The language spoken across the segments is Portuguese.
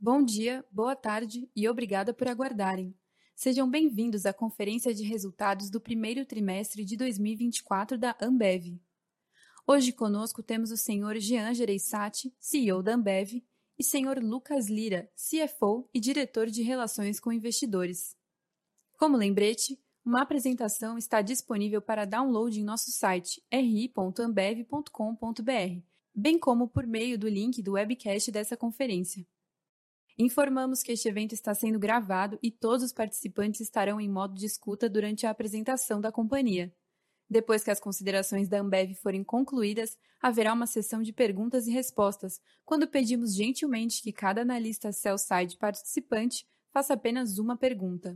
Bom dia, boa tarde e obrigada por aguardarem. Sejam bem-vindos à Conferência de Resultados do primeiro trimestre de 2024 da Ambev. Hoje conosco temos o Sr. Jean Jereissati, CEO da Ambev, e Sr. Lucas Lira, CFO e Diretor de Relações com Investidores. Como lembrete, uma apresentação está disponível para download em nosso site ri.ambev.com.br, bem como por meio do link do webcast dessa conferência. Informamos que este evento está sendo gravado e todos os participantes estarão em modo de escuta durante a apresentação da companhia. Depois que as considerações da Ambev forem concluídas, haverá uma sessão de perguntas e respostas, quando pedimos gentilmente que cada analista sell-side participante faça apenas uma pergunta.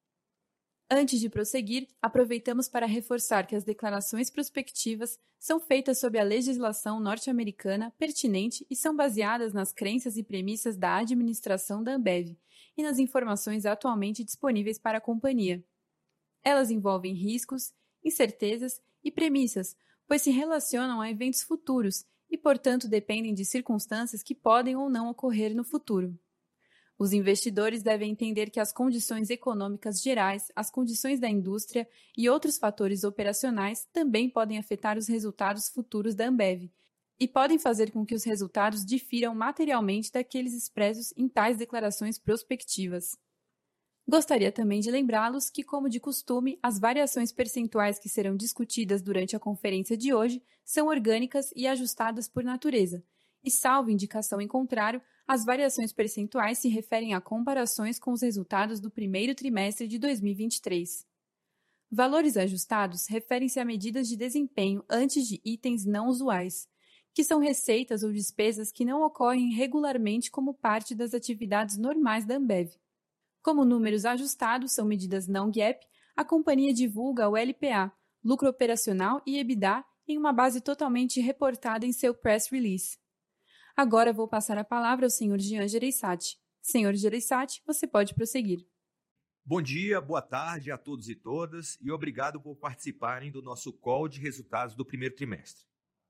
Antes de prosseguir, aproveitamos para reforçar que as declarações prospectivas são feitas sob a legislação norte-americana pertinente e são baseadas nas crenças e premissas da administração da Ambev e nas informações atualmente disponíveis para a companhia. Elas envolvem riscos, incertezas e premissas, pois se relacionam a eventos futuros e, portanto, dependem de circunstâncias que podem ou não ocorrer no futuro. Os investidores devem entender que as condições econômicas gerais, as condições da indústria e outros fatores operacionais também podem afetar os resultados futuros da Ambev e podem fazer com que os resultados difiram materialmente daqueles expressos em tais declarações prospectivas. Gostaria também de lembrá-los que, como de costume, as variações percentuais que serão discutidas durante a conferência de hoje são orgânicas e ajustadas por natureza, e, salvo indicação em contrário, as variações percentuais se referem a comparações com os resultados do primeiro trimestre de 2023. Valores ajustados referem-se a medidas de desempenho antes de itens não usuais, que são receitas ou despesas que não ocorrem regularmente como parte das atividades normais da Ambev. Como números ajustados são medidas não GAAP, a companhia divulga o LPA, lucro operacional e EBITDA, em uma base totalmente reportada em seu press release. Agora vou passar a palavra ao Sr. Jean Jereissati. Sr. Jereissati, você pode prosseguir. Bom dia, boa tarde a todos e todas e obrigado por participarem do nosso call de resultados do primeiro trimestre.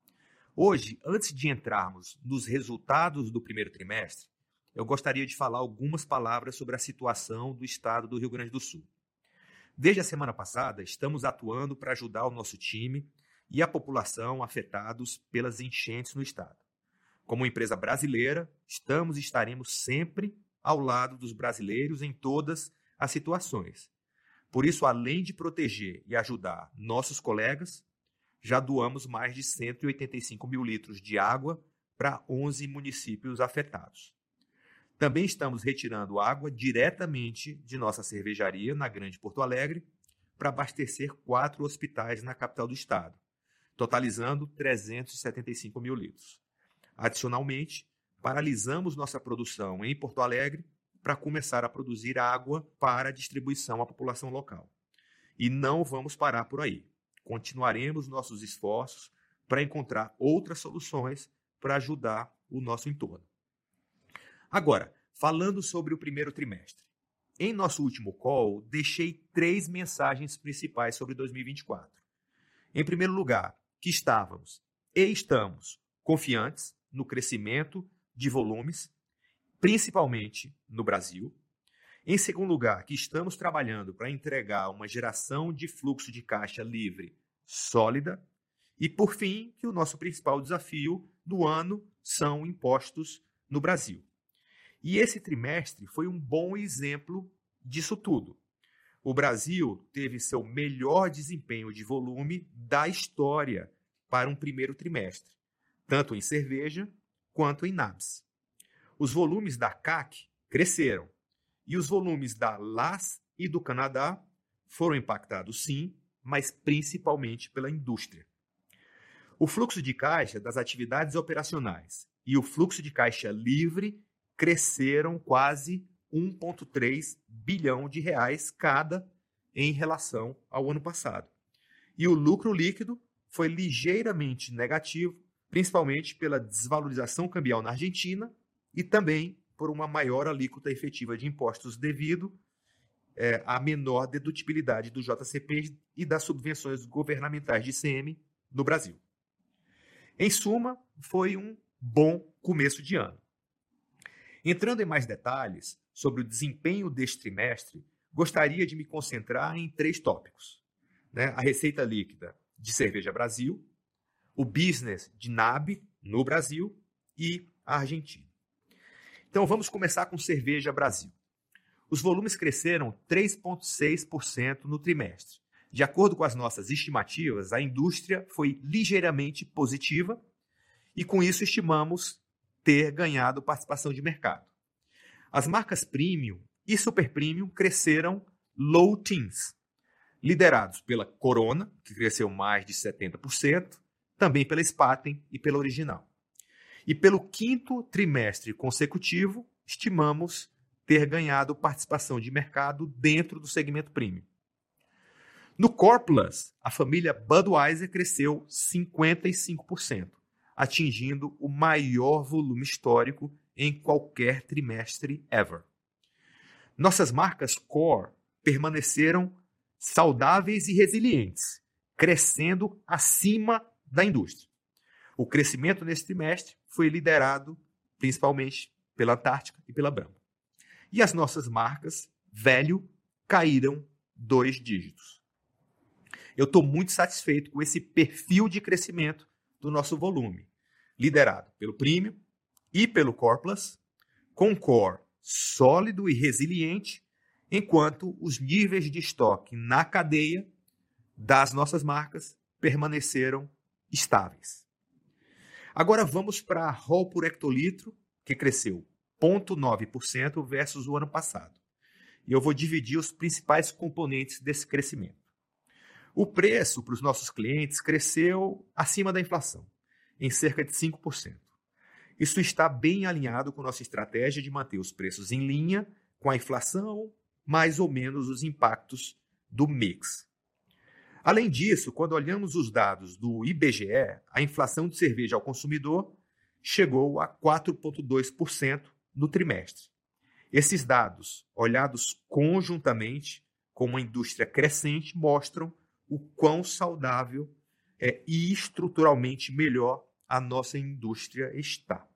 Hoje, antes de entrarmos nos resultados do primeiro trimestre, eu gostaria de falar algumas palavras sobre a situação do estado do Rio Grande do Sul. Desde a semana passada, estamos atuando para ajudar o nosso time e a população afetados pelas enchentes no estado. Como empresa brasileira, estamos e estaremos sempre ao lado dos brasileiros em todas as situações. Por isso, além de proteger e ajudar nossos colegas, já doamos mais de 185 mil litros de água para 11 municípios afetados. Também estamos retirando água diretamente de nossa cervejaria na Grande Porto Alegre para abastecer 4 hospitais na capital do estado, totalizando 375 mil litros. Adicionalmente, paralisamos nossa produção em Porto Alegre para começar a produzir água para distribuição à população local. E não vamos parar por aí. Continuaremos nossos esforços para encontrar outras soluções para ajudar o nosso entorno. Agora, falando sobre o primeiro trimestre. Em nosso último call, deixei 3 mensagens principais sobre 2024. Em primeiro lugar, que estávamos e estamos confiantes no crescimento de volumes, principalmente no Brasil. Em segundo lugar, que estamos trabalhando para entregar uma geração de fluxo de caixa livre sólida. E, por fim, que o nosso principal desafio do ano são impostos no Brasil. E esse trimestre foi um bom exemplo disso tudo. O Brasil teve seu melhor desempenho de volume da história para um primeiro trimestre, tanto em cerveja quanto em NABs. Os volumes da CAC cresceram e os volumes da LAS e do Canadá foram impactados sim, mas principalmente pela indústria. O fluxo de caixa das atividades operacionais e o fluxo de caixa livre cresceram quase 1,3 bilhão de reais cada em relação ao ano passado. E o lucro líquido foi ligeiramente negativo, principalmente pela desvalorização cambial na Argentina e também por uma maior alíquota efetiva de impostos devido à menor dedutibilidade do JCP e das subvenções governamentais de ICM no Brasil. Em suma, foi um bom começo de ano. Entrando em mais detalhes sobre o desempenho deste trimestre, gostaria de me concentrar em 3 tópicos, né? A receita líquida de Cerveja Brasil, o business de NAB no Brasil e a Argentina. Então vamos começar com Cerveja Brasil. Os volumes cresceram 3,6% no trimestre. De acordo com as nossas estimativas, a indústria foi ligeiramente positiva e com isso estimamos ter ganhado participação de mercado. As marcas Premium e Super Premium cresceram low teens, liderados pela Corona, que cresceu mais de 70%, também pela Spaten e pela Original. E pelo 5º trimestre consecutivo, estimamos ter ganhado participação de mercado dentro do segmento Premium. No Core Plus, a família Budweiser cresceu 55%, atingindo o maior volume histórico em qualquer trimestre ever. Nossas marcas Core permaneceram saudáveis e resilientes, crescendo acima da indústria. O crescimento nesse trimestre foi liderado principalmente pela Antártica e pela Brahma. E as nossas marcas velho caíram 2 dígitos. Eu estou muito satisfeito com esse perfil de crescimento do nosso volume, liderado pelo Premium e pelo Core Plus, com Core sólido e resiliente, enquanto os níveis de estoque na cadeia das nossas marcas permaneceram estáveis. Agora vamos para a ROL por hectolitro, que cresceu 0,9% versus o ano passado. E eu vou dividir os principais componentes desse crescimento. O preço para os nossos clientes cresceu acima da inflação, em cerca de 5%. Isso está bem alinhado com nossa estratégia de manter os preços em linha com a inflação, mais ou menos os impactos do mix. Além disso, quando olhamos os dados do IBGE, a inflação de cerveja ao consumidor chegou a 4,2% no trimestre. Esses dados, olhados conjuntamente com uma indústria crescente, mostram o quão saudável e estruturalmente melhor a nossa indústria está.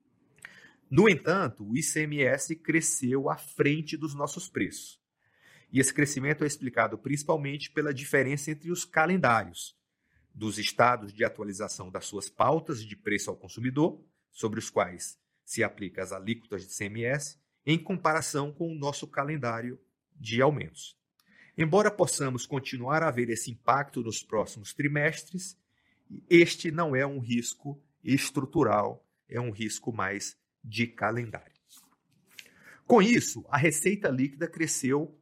No entanto, o ICMS cresceu à frente dos nossos preços. E esse crescimento é explicado principalmente pela diferença entre os calendários dos estados de atualização das suas pautas de preço ao consumidor, sobre os quais se aplicam as alíquotas de ICMS, em comparação com o nosso calendário de aumentos. Embora possamos continuar a ver esse impacto nos próximos trimestres, este não é um risco estrutural, é um risco mais de calendário. Com isso, a receita líquida cresceu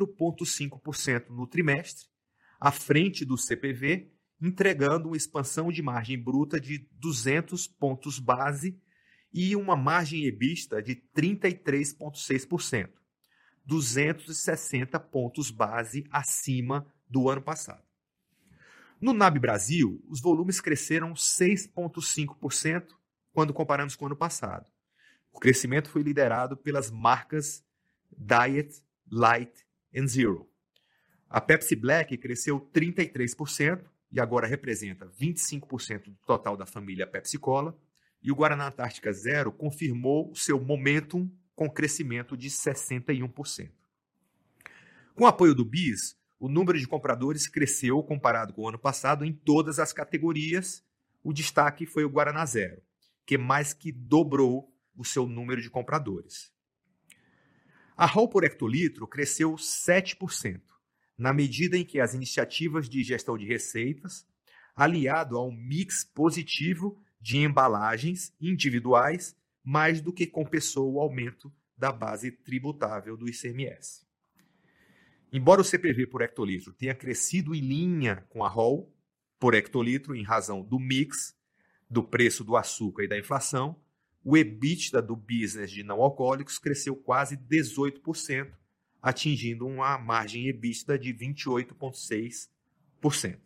4,5% no trimestre, à frente do CPV, entregando uma expansão de margem bruta de 200 pontos base e uma margem EBITDA de 33,6%, 260 pontos base acima do ano passado. No NAB Brasil, os volumes cresceram 6,5% quando comparamos com o ano passado. O crescimento foi liderado pelas marcas Diet, Light e Zero. A Pepsi Black cresceu 33% e agora representa 25% do total da família Pepsi Cola, e o Guaraná Antártica Zero confirmou o seu momentum com crescimento de 61%. Com o apoio do BIS, o número de compradores cresceu comparado com o ano passado em todas as categorias. O destaque foi o Guaraná Zero, que mais que dobrou o seu número de compradores. A ROL por hectolitro cresceu 7%, na medida em que as iniciativas de gestão de receitas, aliado ao mix positivo de embalagens individuais, mais do que compensou o aumento da base tributável do ICMS. Embora o CPV por hectolitro tenha crescido em linha com a ROL por hectolitro em razão do mix, do preço do açúcar e da inflação, o EBITDA do business de não alcoólicos cresceu quase 18%, atingindo uma margem EBITDA de 28,6%.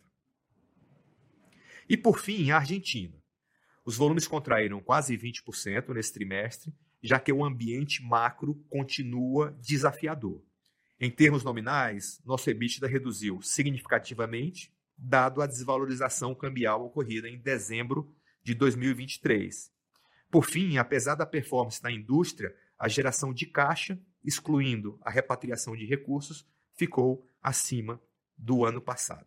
E, por fim, a Argentina. Os volumes contraíram quase 20% nesse trimestre, já que o ambiente macro continua desafiador. Em termos nominais, nosso EBITDA reduziu significativamente, dado a desvalorização cambial ocorrida em dezembro de 2023. Por fim, apesar da performance da indústria, a geração de caixa, excluindo a repatriação de recursos, ficou acima do ano passado.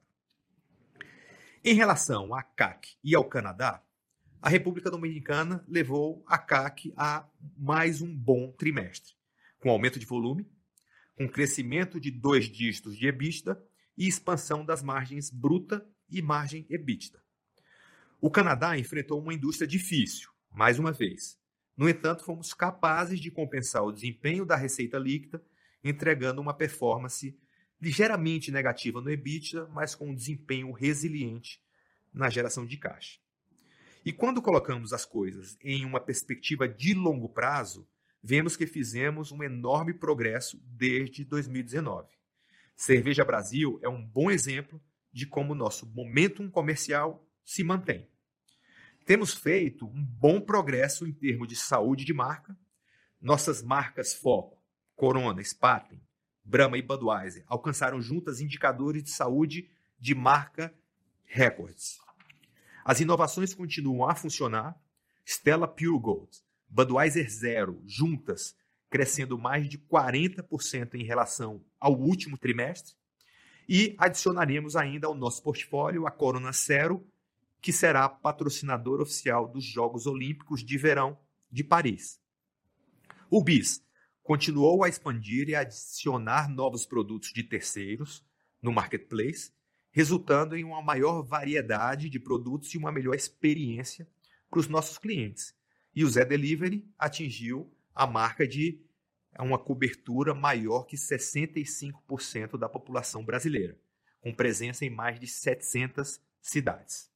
Em relação à CAC e ao Canadá, a República Dominicana levou a CAC a mais um bom trimestre, com aumento de volume, com crescimento de 2 dígitos de EBITDA e expansão das margens bruta e margem EBITDA. O Canadá enfrentou uma indústria difícil, mais uma vez. No entanto, fomos capazes de compensar o desempenho da receita líquida, entregando uma performance ligeiramente negativa no EBITDA, mas com um desempenho resiliente na geração de caixa. E quando colocamos as coisas em uma perspectiva de longo prazo, vemos que fizemos um enorme progresso desde 2019. Cerveja Brasil é um bom exemplo de como nosso momentum comercial se mantém. Temos feito um bom progresso em termos de saúde de marca. Nossas marcas foco, Corona, Spaten, Brahma e Budweiser, alcançaram juntas indicadores de saúde de marca recordes. As inovações continuam a funcionar. Stella Pure Gold, Budweiser Zero, juntas, crescendo mais de 40% em relação ao último trimestre. E adicionaremos ainda ao nosso portfólio a Corona Cero, que será patrocinador oficial dos Jogos Olímpicos de Verão de Paris. O BIS continuou a expandir e a adicionar novos produtos de terceiros no marketplace, resultando em uma maior variedade de produtos e uma melhor experiência para os nossos clientes. E o Zé Delivery atingiu a marca de uma cobertura maior que 65% da população brasileira, com presença em mais de 700 cidades.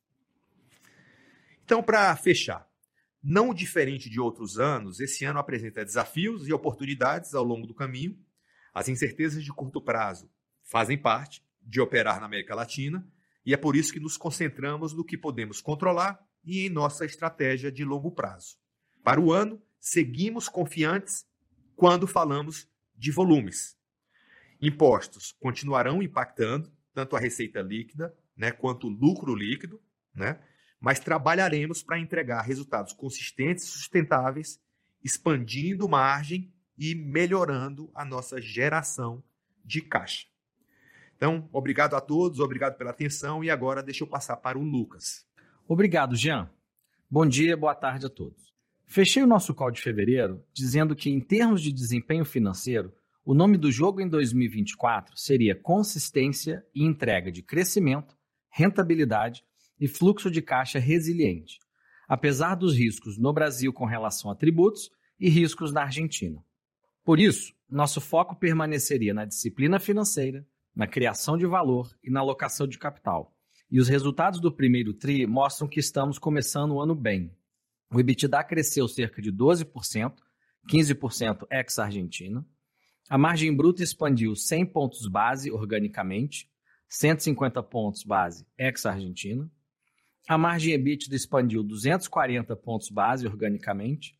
Então, para fechar, não diferente de outros anos, esse ano apresenta desafios e oportunidades ao longo do caminho. As incertezas de curto prazo fazem parte de operar na América Latina e é por isso que nos concentramos no que podemos controlar e em nossa estratégia de longo prazo. Para o ano, seguimos confiantes quando falamos de volumes. Impostos continuarão impactando tanto a receita líquida, quanto o lucro líquido, mas trabalharemos para entregar resultados consistentes e sustentáveis, expandindo margem e melhorando a nossa geração de caixa. Então, obrigado a todos, obrigado pela atenção e agora deixa eu passar para o Lucas. Obrigado, Jean. Bom dia, boa tarde a todos. Fechei o nosso call de fevereiro dizendo que, em termos de desempenho financeiro, o nome do jogo em 2024 seria consistência e entrega de crescimento, rentabilidade e fluxo de caixa resiliente, apesar dos riscos no Brasil com relação a tributos e riscos na Argentina. Por isso, nosso foco permaneceria na disciplina financeira, na criação de valor e na alocação de capital. E os resultados do primeiro TRI mostram que estamos começando o ano bem. O EBITDA cresceu cerca de 12%, 15% ex-Argentina. A margem bruta expandiu 100 pontos base organicamente, 150 pontos base ex-Argentina. A margem EBITDA expandiu 240 pontos base organicamente,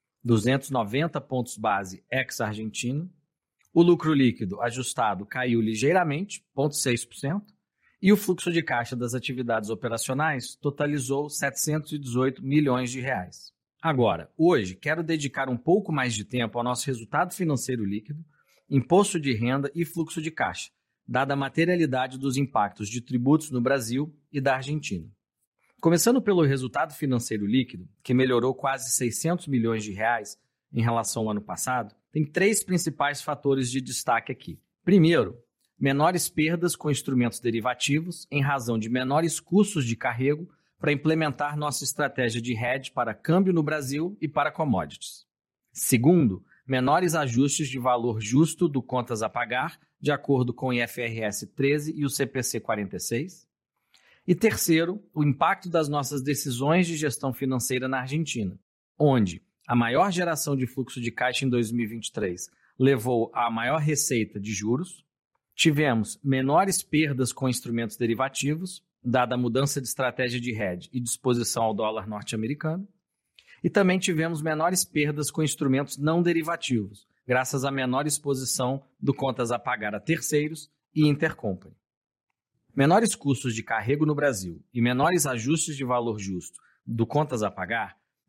290 pontos base ex-Argentina. O lucro líquido ajustado caiu ligeiramente, 0,6%, e o fluxo de caixa das atividades operacionais totalizou 718 milhões de reais. Agora, hoje, quero dedicar um pouco mais de tempo ao nosso resultado financeiro líquido, imposto de renda e fluxo de caixa, dada a materialidade dos impactos de tributos no Brasil e da Argentina. Começando pelo resultado financeiro líquido, que melhorou quase 600 milhões de reais em relação ao ano passado, tem 3 principais fatores de destaque aqui. Primeiro, menores perdas com instrumentos derivativos em razão de menores custos de carrego para implementar nossa estratégia de hedge para câmbio no Brasil e para commodities. Segundo, menores ajustes de valor justo do contas a pagar, de acordo com o IFRS 13 e o CPC 46. E terceiro, o impacto das nossas decisões de gestão financeira na Argentina, onde a maior geração de fluxo de caixa em 2023 levou à maior receita de juros. Tivemos menores perdas com instrumentos derivativos, dada a mudança de estratégia de hedge e disposição ao dólar norte-americano. E também tivemos menores perdas com instrumentos não derivativos, graças à menor exposição do contas a pagar a terceiros e intercompany. Menores custos de carrego no Brasil e menores ajustes de valor justo do contas a pagar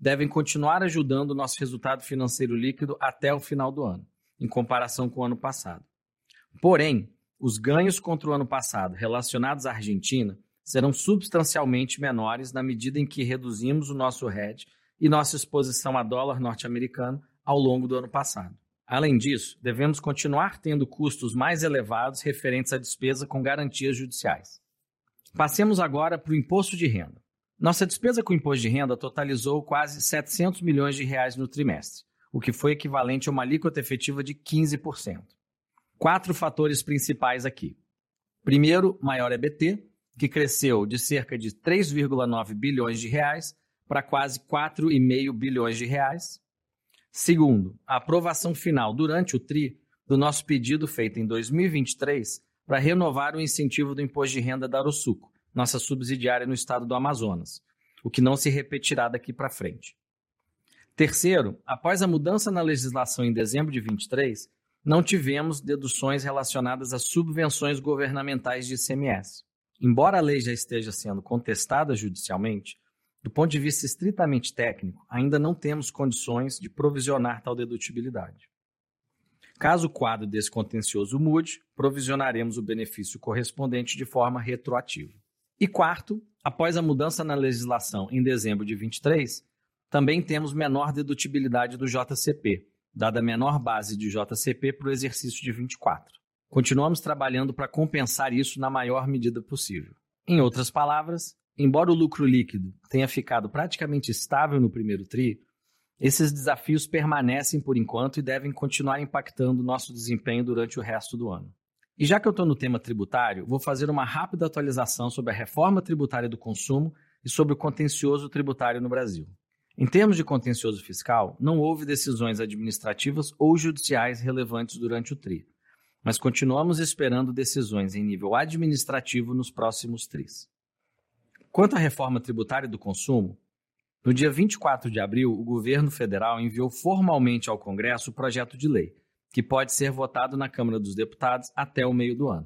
devem continuar ajudando o nosso resultado financeiro líquido até o final do ano, em comparação com o ano passado. Porém, os ganhos contra o ano passado relacionados à Argentina serão substancialmente menores na medida em que reduzimos o nosso hedge e nossa exposição a dólar norte-americano ao longo do ano passado. Além disso, devemos continuar tendo custos mais elevados referentes à despesa com garantias judiciais. Passemos agora para o imposto de renda. Nossa despesa com imposto de renda totalizou quase R$ 700 milhões no trimestre, o que foi equivalente a uma alíquota efetiva de 15%. 4 fatores principais aqui. Primeiro, maior EBT, que cresceu de cerca de 3,9 bilhões de reais para quase 4,5 bilhões de reais. Segundo, a aprovação final durante o TRI do nosso pedido feito em 2023 para renovar o incentivo do imposto de renda da Arosuco, nossa subsidiária no estado do Amazonas, o que não se repetirá daqui para frente. Terceiro, após a mudança na legislação em dezembro de 2023, não tivemos deduções relacionadas a subvenções governamentais de ICMS. Embora a lei já esteja sendo contestada judicialmente, do ponto de vista estritamente técnico, ainda não temos condições de provisionar tal dedutibilidade. Caso o quadro desse contencioso mude, provisionaremos o benefício correspondente de forma retroativa. E quarto, após a mudança na legislação em dezembro de 2023, também temos menor dedutibilidade do JCP, dada a menor base de JCP para o exercício de 24. Continuamos trabalhando para compensar isso na maior medida possível. Em outras palavras, embora o lucro líquido tenha ficado praticamente estável no primeiro TRI, esses desafios permanecem por enquanto e devem continuar impactando nosso desempenho durante o resto do ano. E já que eu estou no tema tributário, vou fazer uma rápida atualização sobre a reforma tributária do consumo e sobre o contencioso tributário no Brasil. Em termos de contencioso fiscal, não houve decisões administrativas ou judiciais relevantes durante o TRI, mas continuamos esperando decisões em nível administrativo nos próximos TRIs. Quanto à reforma tributária do consumo, no dia 24 de abril, o governo federal enviou formalmente ao Congresso o projeto de lei, que pode ser votado na Câmara dos Deputados até o meio do ano.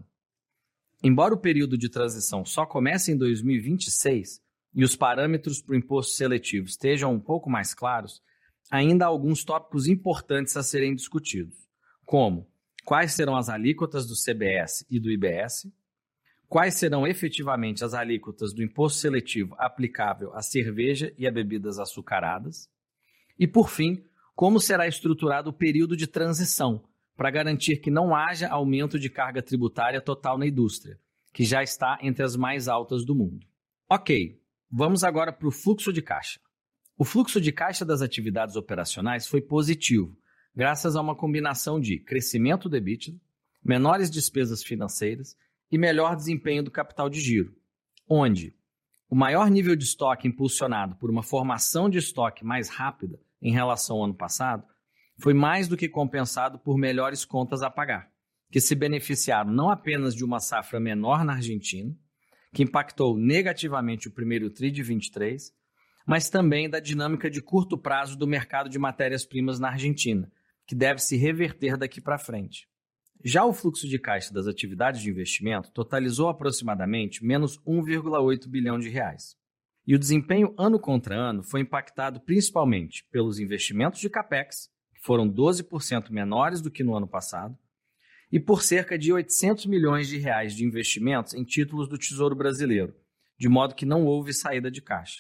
Embora o período de transição só comece em 2026 e os parâmetros para o imposto seletivo estejam um pouco mais claros, ainda há alguns tópicos importantes a serem discutidos, como quais serão as alíquotas do CBS e do IBS, quais serão efetivamente as alíquotas do imposto seletivo aplicável à cerveja e a bebidas açucaradas, e, por fim, como será estruturado o período de transição para garantir que não haja aumento de carga tributária total na indústria, que já está entre as mais altas do mundo. Ok, vamos agora para o fluxo de caixa. O fluxo de caixa das atividades operacionais foi positivo, graças a uma combinação de crescimento do EBITDA, menores despesas financeiras e melhor desempenho do capital de giro, onde o maior nível de estoque impulsionado por uma formação de estoque mais rápida em relação ao ano passado foi mais do que compensado por melhores contas a pagar, que se beneficiaram não apenas de uma safra menor na Argentina, que impactou negativamente o primeiro TRI de 23, mas também da dinâmica de curto prazo do mercado de matérias-primas na Argentina, que deve se reverter daqui para frente. Já o fluxo de caixa das atividades de investimento totalizou aproximadamente menos 1,8 bilhão de reais. E o desempenho ano contra ano foi impactado principalmente pelos investimentos de CAPEX, que foram 12% menores do que no ano passado, e por cerca de 800 milhões de reais de investimentos em títulos do Tesouro Brasileiro, de modo que não houve saída de caixa.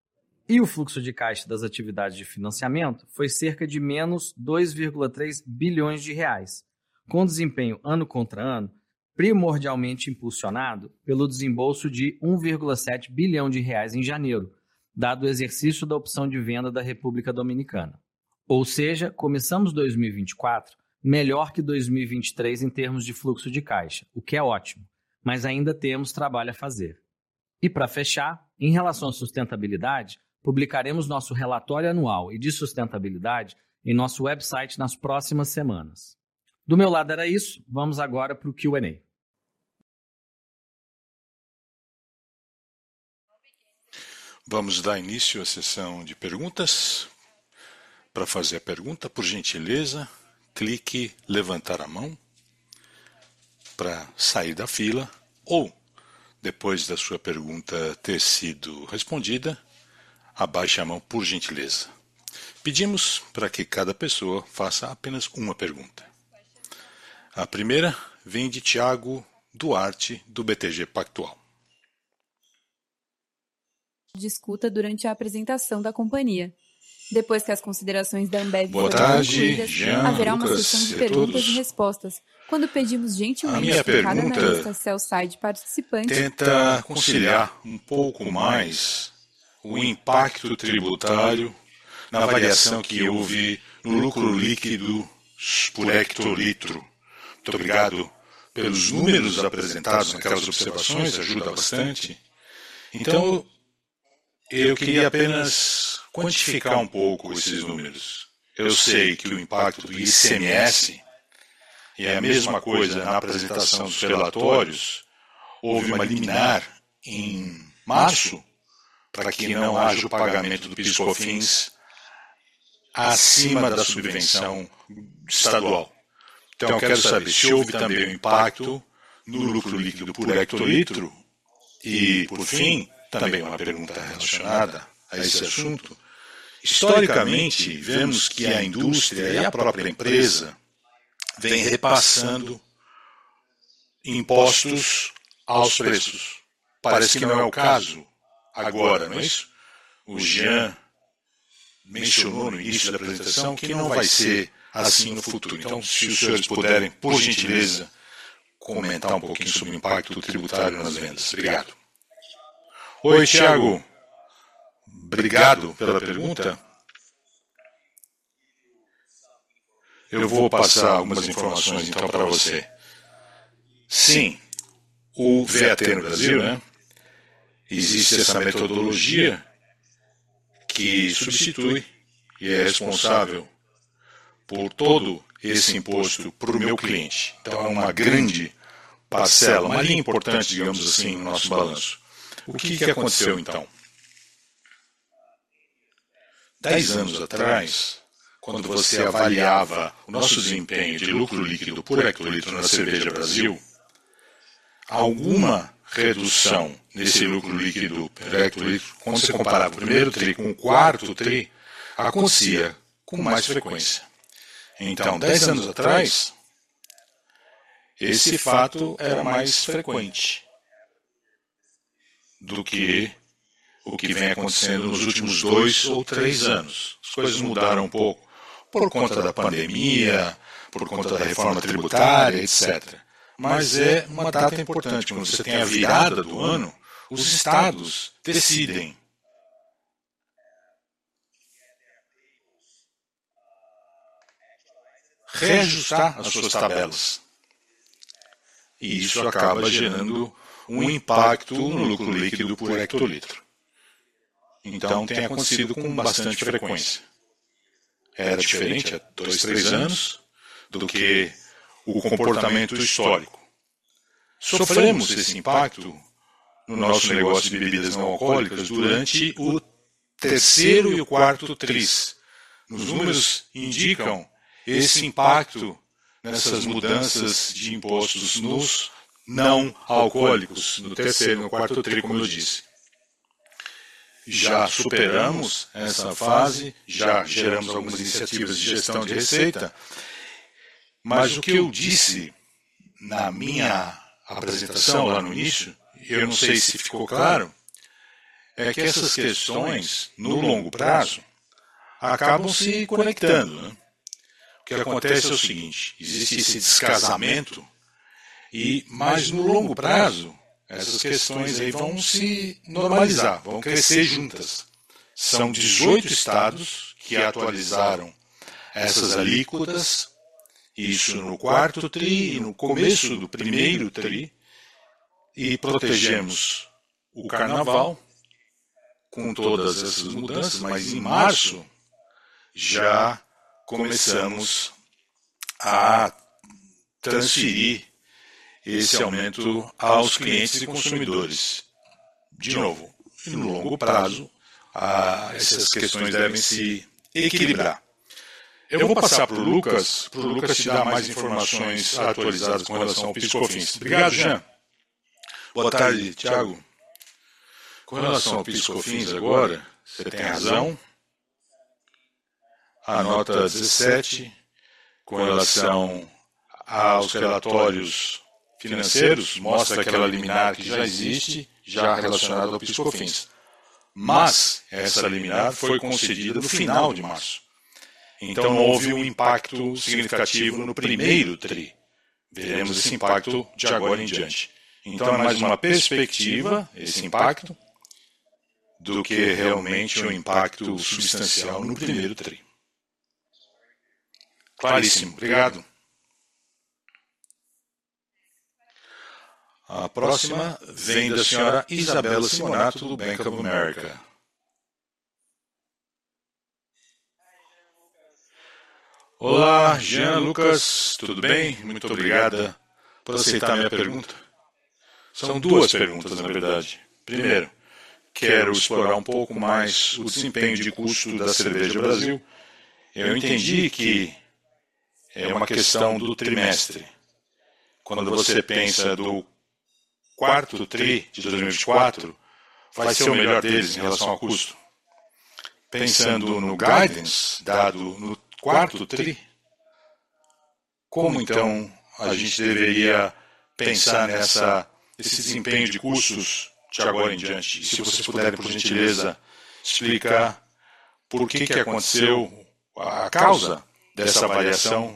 E o fluxo de caixa das atividades de financiamento foi cerca de menos 2,3 bilhões de reais, com desempenho ano contra ano primordialmente impulsionado pelo desembolso de 1,7 bilhão de reais em janeiro, dado o exercício da opção de venda da República Dominicana. Ou seja, começamos 2024 melhor que 2023 em termos de fluxo de caixa, o que é ótimo, mas ainda temos trabalho a fazer. E para fechar, em relação à sustentabilidade, publicaremos nosso relatório anual e de sustentabilidade em nosso website nas próximas semanas. Do meu lado era isso, vamos agora para o Q&A. Vamos dar início à sessão de perguntas. Para fazer a pergunta, por gentileza, clique levantar a mão para sair da fila ou, depois da sua pergunta ter sido respondida, abaixe a mão por gentileza. Pedimos para que cada pessoa faça apenas uma pergunta. A primeira vem de Tiago Duarte, do BTG Pactual. De escuta durante a apresentação da companhia. Depois que as considerações da Ambev Boa forem tarde, concluídas, Jean, haverá uma Lucas sessão de e a perguntas todos. e respostas, quando pedimos A gentilmente minha que cada pergunta analista sell-side participante tenta conciliar um pouco mais o impacto tributário na variação que houve no lucro líquido por hectolitro. Muito obrigado pelos números apresentados naquelas observações, ajuda bastante. Então, eu queria apenas quantificar um pouco esses números. Eu sei que o impacto do ICMS, e é a mesma coisa na apresentação dos relatórios, houve uma liminar em março para que não haja o pagamento do PIS/COFINS acima da subvenção estadual. Então eu quero saber se houve também um impacto no lucro líquido por hectolitro e, por fim, também uma pergunta relacionada a esse assunto. Historicamente, vemos que a indústria e a própria empresa vem repassando impostos aos preços. Parece que não é o caso agora, não é isso? O Jean mencionou no início da apresentação que não vai ser assim no futuro. Então, se os senhores puderem, por gentileza, comentar um pouquinho sobre o impacto tributário nas vendas. Obrigado. Oi, Tiago. Obrigado pela pergunta. Eu vou passar algumas informações então para você. Sim, o VAT no Brasil, né? Existe essa metodologia que substitui e é responsável por todo esse imposto para o meu cliente. Então é uma grande parcela, uma linha importante, digamos assim, no nosso balanço. O que aconteceu então? 10 anos atrás, quando você avaliava o nosso desempenho de lucro líquido por hectolitro na Cerveja Brasil, alguma redução nesse lucro líquido por hectolitro, quando você comparava o primeiro TRI com o quarto TRI, acontecia com mais frequência. Então, 10 anos atrás, esse fato era mais frequente do que o que vem acontecendo nos últimos 2 ou 3 anos. As coisas mudaram um pouco por conta da pandemia, por conta da reforma tributária, etc. Mas é uma data importante. Quando você tem a virada do ano, os estados decidem reajustar as suas tabelas. E isso acaba gerando um impacto no lucro líquido por hectolitro. Então tem acontecido com bastante frequência. Era diferente há 2, 3 anos do que o comportamento histórico. Sofremos esse impacto no nosso negócio de bebidas não alcoólicas durante o terceiro e o quarto tris. Os números indicam esse impacto nessas mudanças de impostos nos não alcoólicos, no terceiro e no quarto tri, como eu disse. Já superamos essa fase, já geramos algumas iniciativas de gestão de receita, mas o que eu disse na minha apresentação lá no início, eu não sei se ficou claro, é que essas questões, no longo prazo, acabam se conectando, né? O que acontece é o seguinte, existe esse descasamento, mas no longo prazo, essas questões aí vão se normalizar, vão crescer juntas. São 18 estados que atualizaram essas alíquotas, isso no quarto tri e no começo do primeiro tri, e protegemos o carnaval com todas essas mudanças, mas em março já começamos a transferir esse aumento aos clientes e consumidores. De novo, no longo prazo, essas questões devem se equilibrar. Eu vou passar para o Lucas te dar mais informações atualizadas com relação ao PIS/COFINS. Obrigado, Jean. Boa tarde, Tiago. Com relação ao PIS/COFINS agora, você tem razão. A nota 17, com relação aos relatórios financeiros, mostra aquela liminar que já existe, já relacionada ao PIS/COFINS. Mas essa liminar foi concedida no final de março. Então não houve um impacto significativo no primeiro TRI. Veremos esse impacto de agora em diante. Então é mais uma perspectiva, esse impacto, do que realmente um impacto substancial no primeiro TRI. Claríssimo. Obrigado. A próxima vem da senhora Isabela Simonato, do Bank of America. Olá, Jean, Lucas, tudo bem? Muito obrigada por aceitar minha pergunta. São duas perguntas, na verdade. Primeiro, quero explorar um pouco mais o desempenho de custo da Cerveja Brasil. Eu entendi que é uma questão do trimestre. Quando você pensa do quarto TRI de 2024, vai ser o melhor deles em relação ao custo. Pensando no guidance dado no quarto TRI, como então a gente deveria pensar nesse desempenho de custos de agora em diante? E se vocês puderem, por gentileza, explicar por que aconteceu a causa dessa variação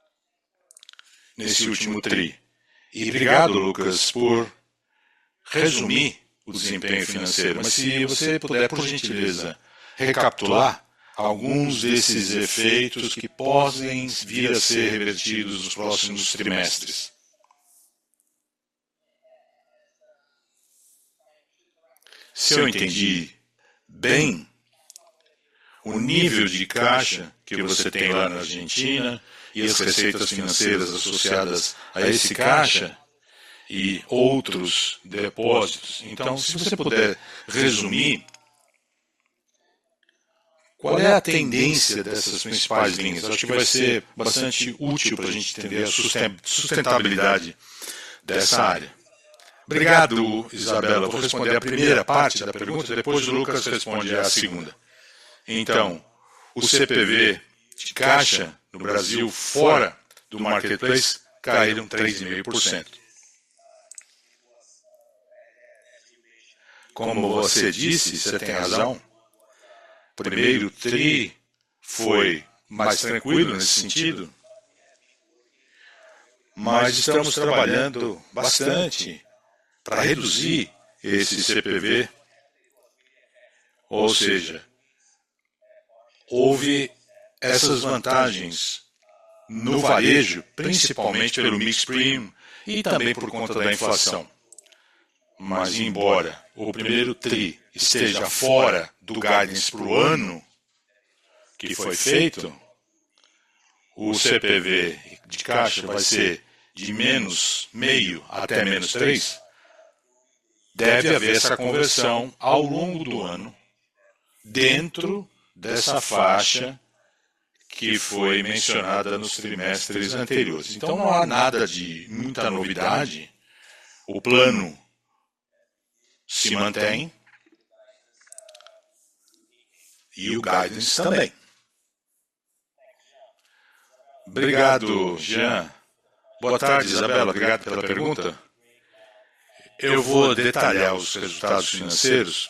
nesse último TRI. E obrigado, Lucas, por resumir o desempenho financeiro. Mas se você puder, por gentileza, recapitular alguns desses efeitos que podem vir a ser revertidos nos próximos trimestres. Se eu entendi bem, o nível de caixa que você tem lá na Argentina e as receitas financeiras associadas a esse caixa e outros depósitos. Então, se você puder resumir, qual é a tendência dessas principais linhas? Acho que vai ser bastante útil para a gente entender a sustentabilidade dessa área. Obrigado, Isabela. Vou responder a primeira parte da pergunta, depois o Lucas responde a segunda. Então, o CPV de caixa no Brasil fora do marketplace caíram 3,5%. Como você disse, você tem razão. O primeiro TRI foi mais tranquilo nesse sentido, mas estamos trabalhando bastante para reduzir esse CPV, ou seja, houve essas vantagens no varejo, principalmente pelo mix premium e também por conta da inflação. Mas embora o primeiro TRI esteja fora do guidance para o ano que foi feito, o CPV de caixa vai ser de menos meio até menos 3, deve haver essa conversão ao longo do ano dentro dessa faixa que foi mencionada nos trimestres anteriores. Então não há nada de muita novidade. O plano se mantém e o guidance também. Obrigado, Jean. Boa tarde, Isabela. Obrigado pela pergunta. Eu vou detalhar os resultados financeiros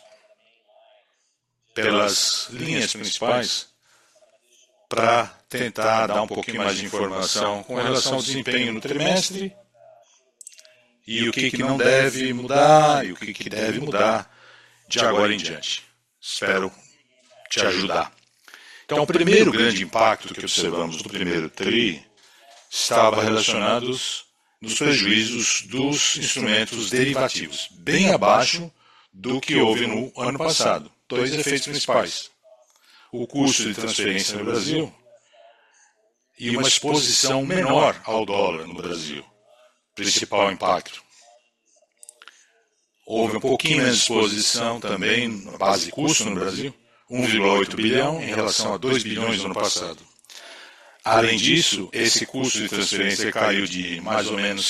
pelas linhas principais para tentar dar um pouquinho mais de informação com relação ao desempenho no trimestre e o que não deve mudar e o que deve mudar de agora em diante. Espero te ajudar. Então, o primeiro grande impacto que observamos no primeiro TRI estava relacionado nos prejuízos dos instrumentos derivativos, bem abaixo do que houve no ano passado. Dois efeitos principais: o custo de transferência no Brasil e uma exposição menor ao dólar no Brasil. Principal impacto. Houve um pouquinho menos exposição também na base de custo no Brasil, 1,8 bilhão em relação a 2 bilhões no ano passado. Além disso, esse custo de transferência caiu de mais ou menos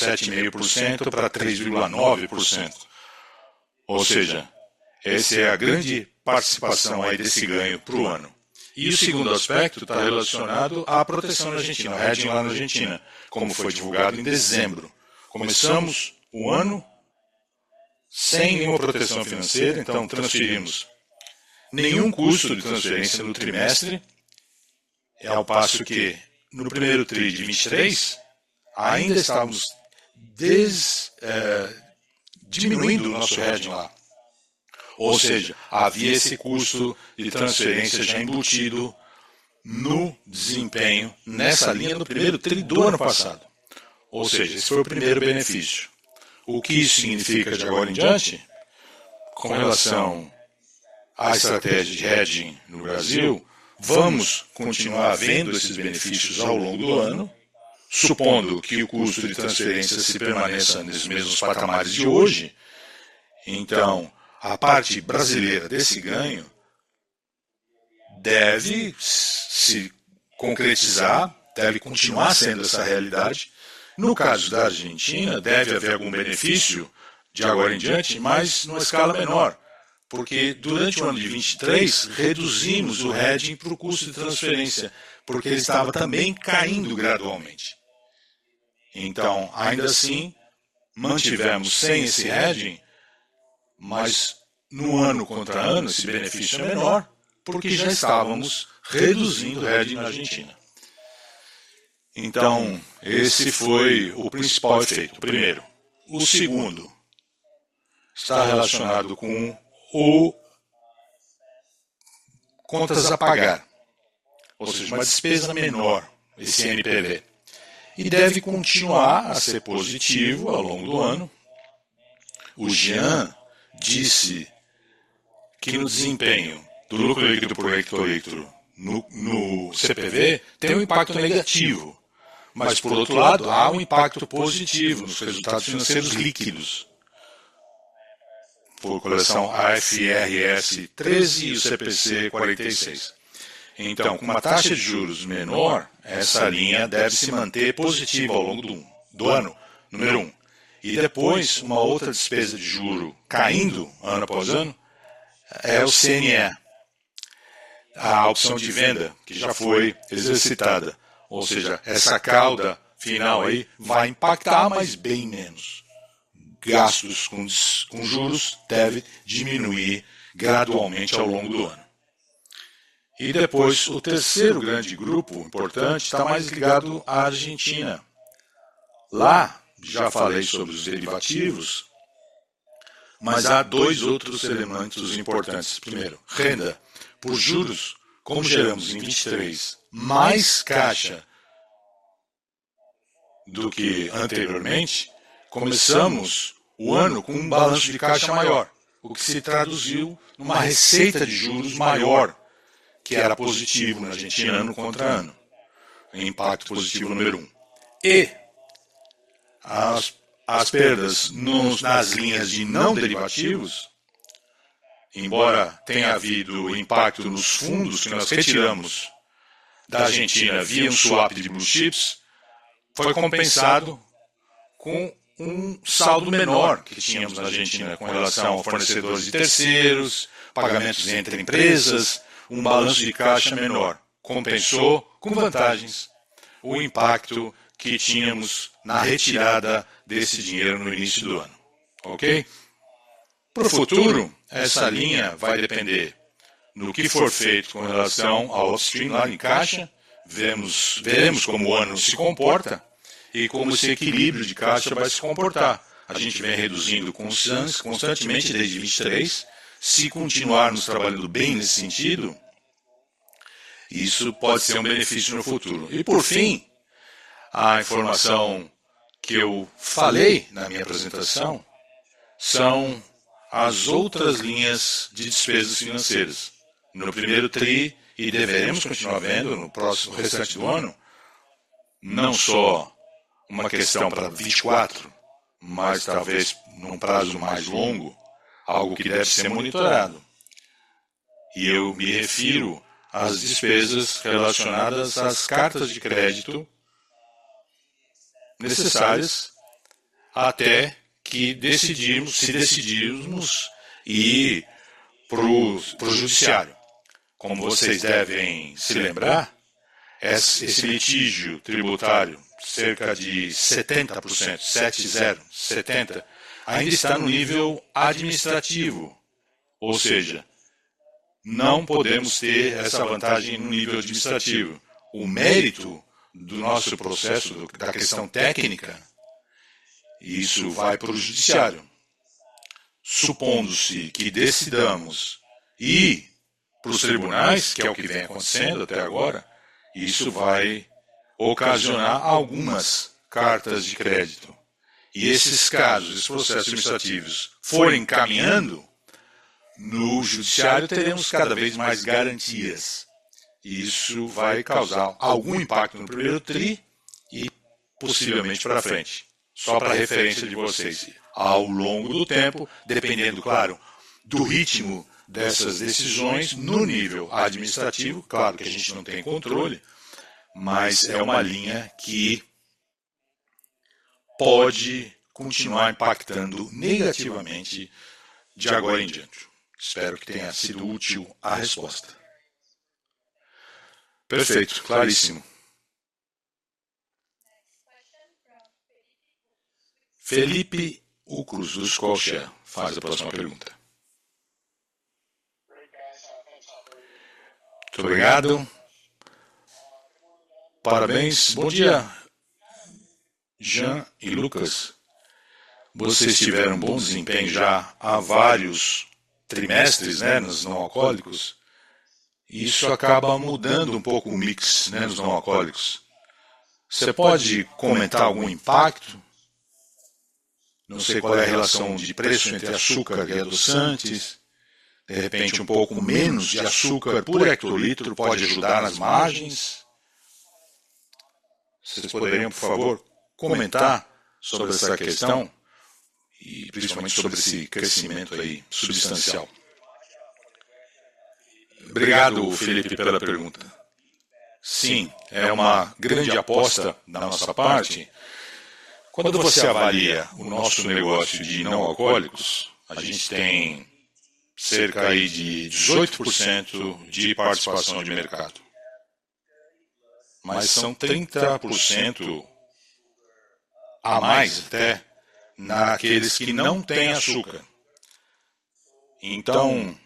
7,5% para 3,9%. Ou seja, essa é a grande participação aí desse ganho para o ano. E o segundo aspecto está relacionado à proteção na Argentina, o hedging lá na Argentina, como foi divulgado em dezembro. Começamos o ano sem nenhuma proteção financeira, então transferimos nenhum custo de transferência no trimestre, ao passo que no primeiro TRI de 23 ainda estávamos diminuindo o nosso hedging lá. Ou seja, havia esse custo de transferência já embutido no desempenho nessa linha no primeiro TRI do ano passado. Ou seja, esse foi o primeiro benefício. O que isso significa de agora em diante, com relação à estratégia de hedging no Brasil, vamos continuar vendo esses benefícios ao longo do ano, supondo que o custo de transferência se permaneça nesses mesmos patamares de hoje. Então, a parte brasileira desse ganho deve se concretizar, deve continuar sendo essa realidade. No caso da Argentina, deve haver algum benefício de agora em diante, mas numa escala menor, porque durante o ano de 23 reduzimos o hedging para o custo de transferência, porque ele estava também caindo gradualmente. Então, ainda assim, mantivemos sem esse hedging, mas no ano contra ano esse benefício é menor, porque já estávamos reduzindo o hedging na Argentina. Então, esse foi o principal efeito, o primeiro. O segundo está relacionado com o contas a pagar, ou seja, uma despesa menor, esse NPV. E deve continuar a ser positivo ao longo do ano. O Jean disse que no desempenho do lucro líquido por hectolitro no CPV tem um impacto negativo, mas por outro lado há um impacto positivo nos resultados financeiros líquidos, por coleção AFRS 13 e o CPC 46. Então, com uma taxa de juros menor, essa linha deve se manter positiva ao longo do ano, número 1. E depois, uma outra despesa de juro caindo ano após ano é o CNE, a opção de venda, que já foi exercitada. Ou seja, essa cauda final aí vai impactar, mas bem menos. Gastos com juros deve diminuir gradualmente ao longo do ano. E depois, o terceiro grande grupo importante está mais ligado à Argentina. Lá, já falei sobre os derivativos, mas há dois outros elementos importantes. Primeiro, renda. Por juros, como geramos em 23 mais caixa do que anteriormente, começamos o ano com um balanço de caixa maior, o que se traduziu numa receita de juros maior, que era positivo na Argentina ano contra ano. Impacto positivo número 1. E as perdas nas linhas de não derivativos, embora tenha havido impacto nos fundos que nós retiramos da Argentina via um swap de blue chips, foi compensado com um saldo menor que tínhamos na Argentina com relação a fornecedores de terceiros, pagamentos entre empresas, um balanço de caixa menor. Compensou com vantagens o impacto que tínhamos na retirada desse dinheiro no início do ano. Ok? Para o futuro, essa linha vai depender do que for feito com relação ao upstream lá em caixa. Veremos como o ano se comporta e como esse equilíbrio de caixa vai se comportar. A gente vem reduzindo constantemente desde 23. Se continuarmos trabalhando bem nesse sentido, isso pode ser um benefício no futuro. E por fim, a informação que eu falei na minha apresentação são as outras linhas de despesas financeiras. No primeiro TRI, e deveremos continuar vendo no próximo restante do ano, não só uma questão para 24, mas talvez num prazo mais longo, algo que deve ser monitorado. E eu me refiro às despesas relacionadas às cartas de crédito necessárias até que se decidirmos ir para o judiciário. Como vocês devem se lembrar, esse litígio tributário, cerca de 70%, 70%, ainda está no nível administrativo. Ou seja, não podemos ter essa vantagem no nível administrativo. O mérito do nosso processo, da questão técnica, isso vai para o judiciário. Supondo-se que decidamos ir para os tribunais, que é o que vem acontecendo até agora, isso vai ocasionar algumas cartas de crédito. E esses casos, esses processos administrativos forem caminhando, no judiciário teremos cada vez mais garantias. E isso vai causar algum impacto no primeiro TRI e possivelmente para frente. Só para referência de vocês. Ao longo do tempo, dependendo, claro, do ritmo dessas decisões no nível administrativo, claro que a gente não tem controle, mas é uma linha que pode continuar impactando negativamente de agora em diante. Espero que tenha sido útil a resposta. Perfeito, claríssimo. Felipe Ucruz, do Scotia, faz a próxima pergunta. Muito obrigado. Parabéns. Bom dia, Jean e Lucas. Vocês tiveram bom desempenho já há vários trimestres, né, nos não alcoólicos. E isso acaba mudando um pouco o mix, né, nos não alcoólicos. Você pode comentar algum impacto? Não sei qual é a relação de preço entre açúcar e adoçantes. De repente, um pouco menos de açúcar por hectolitro pode ajudar nas margens. Vocês poderiam, por favor, comentar sobre essa questão e principalmente sobre esse crescimento aí substancial. Obrigado, Felipe, pela pergunta. Sim, é uma grande aposta da nossa parte. Quando você avalia o nosso negócio de não alcoólicos, a gente tem cerca aí de 18% de participação de mercado. Mas são 30% a mais até naqueles que não têm açúcar. Então,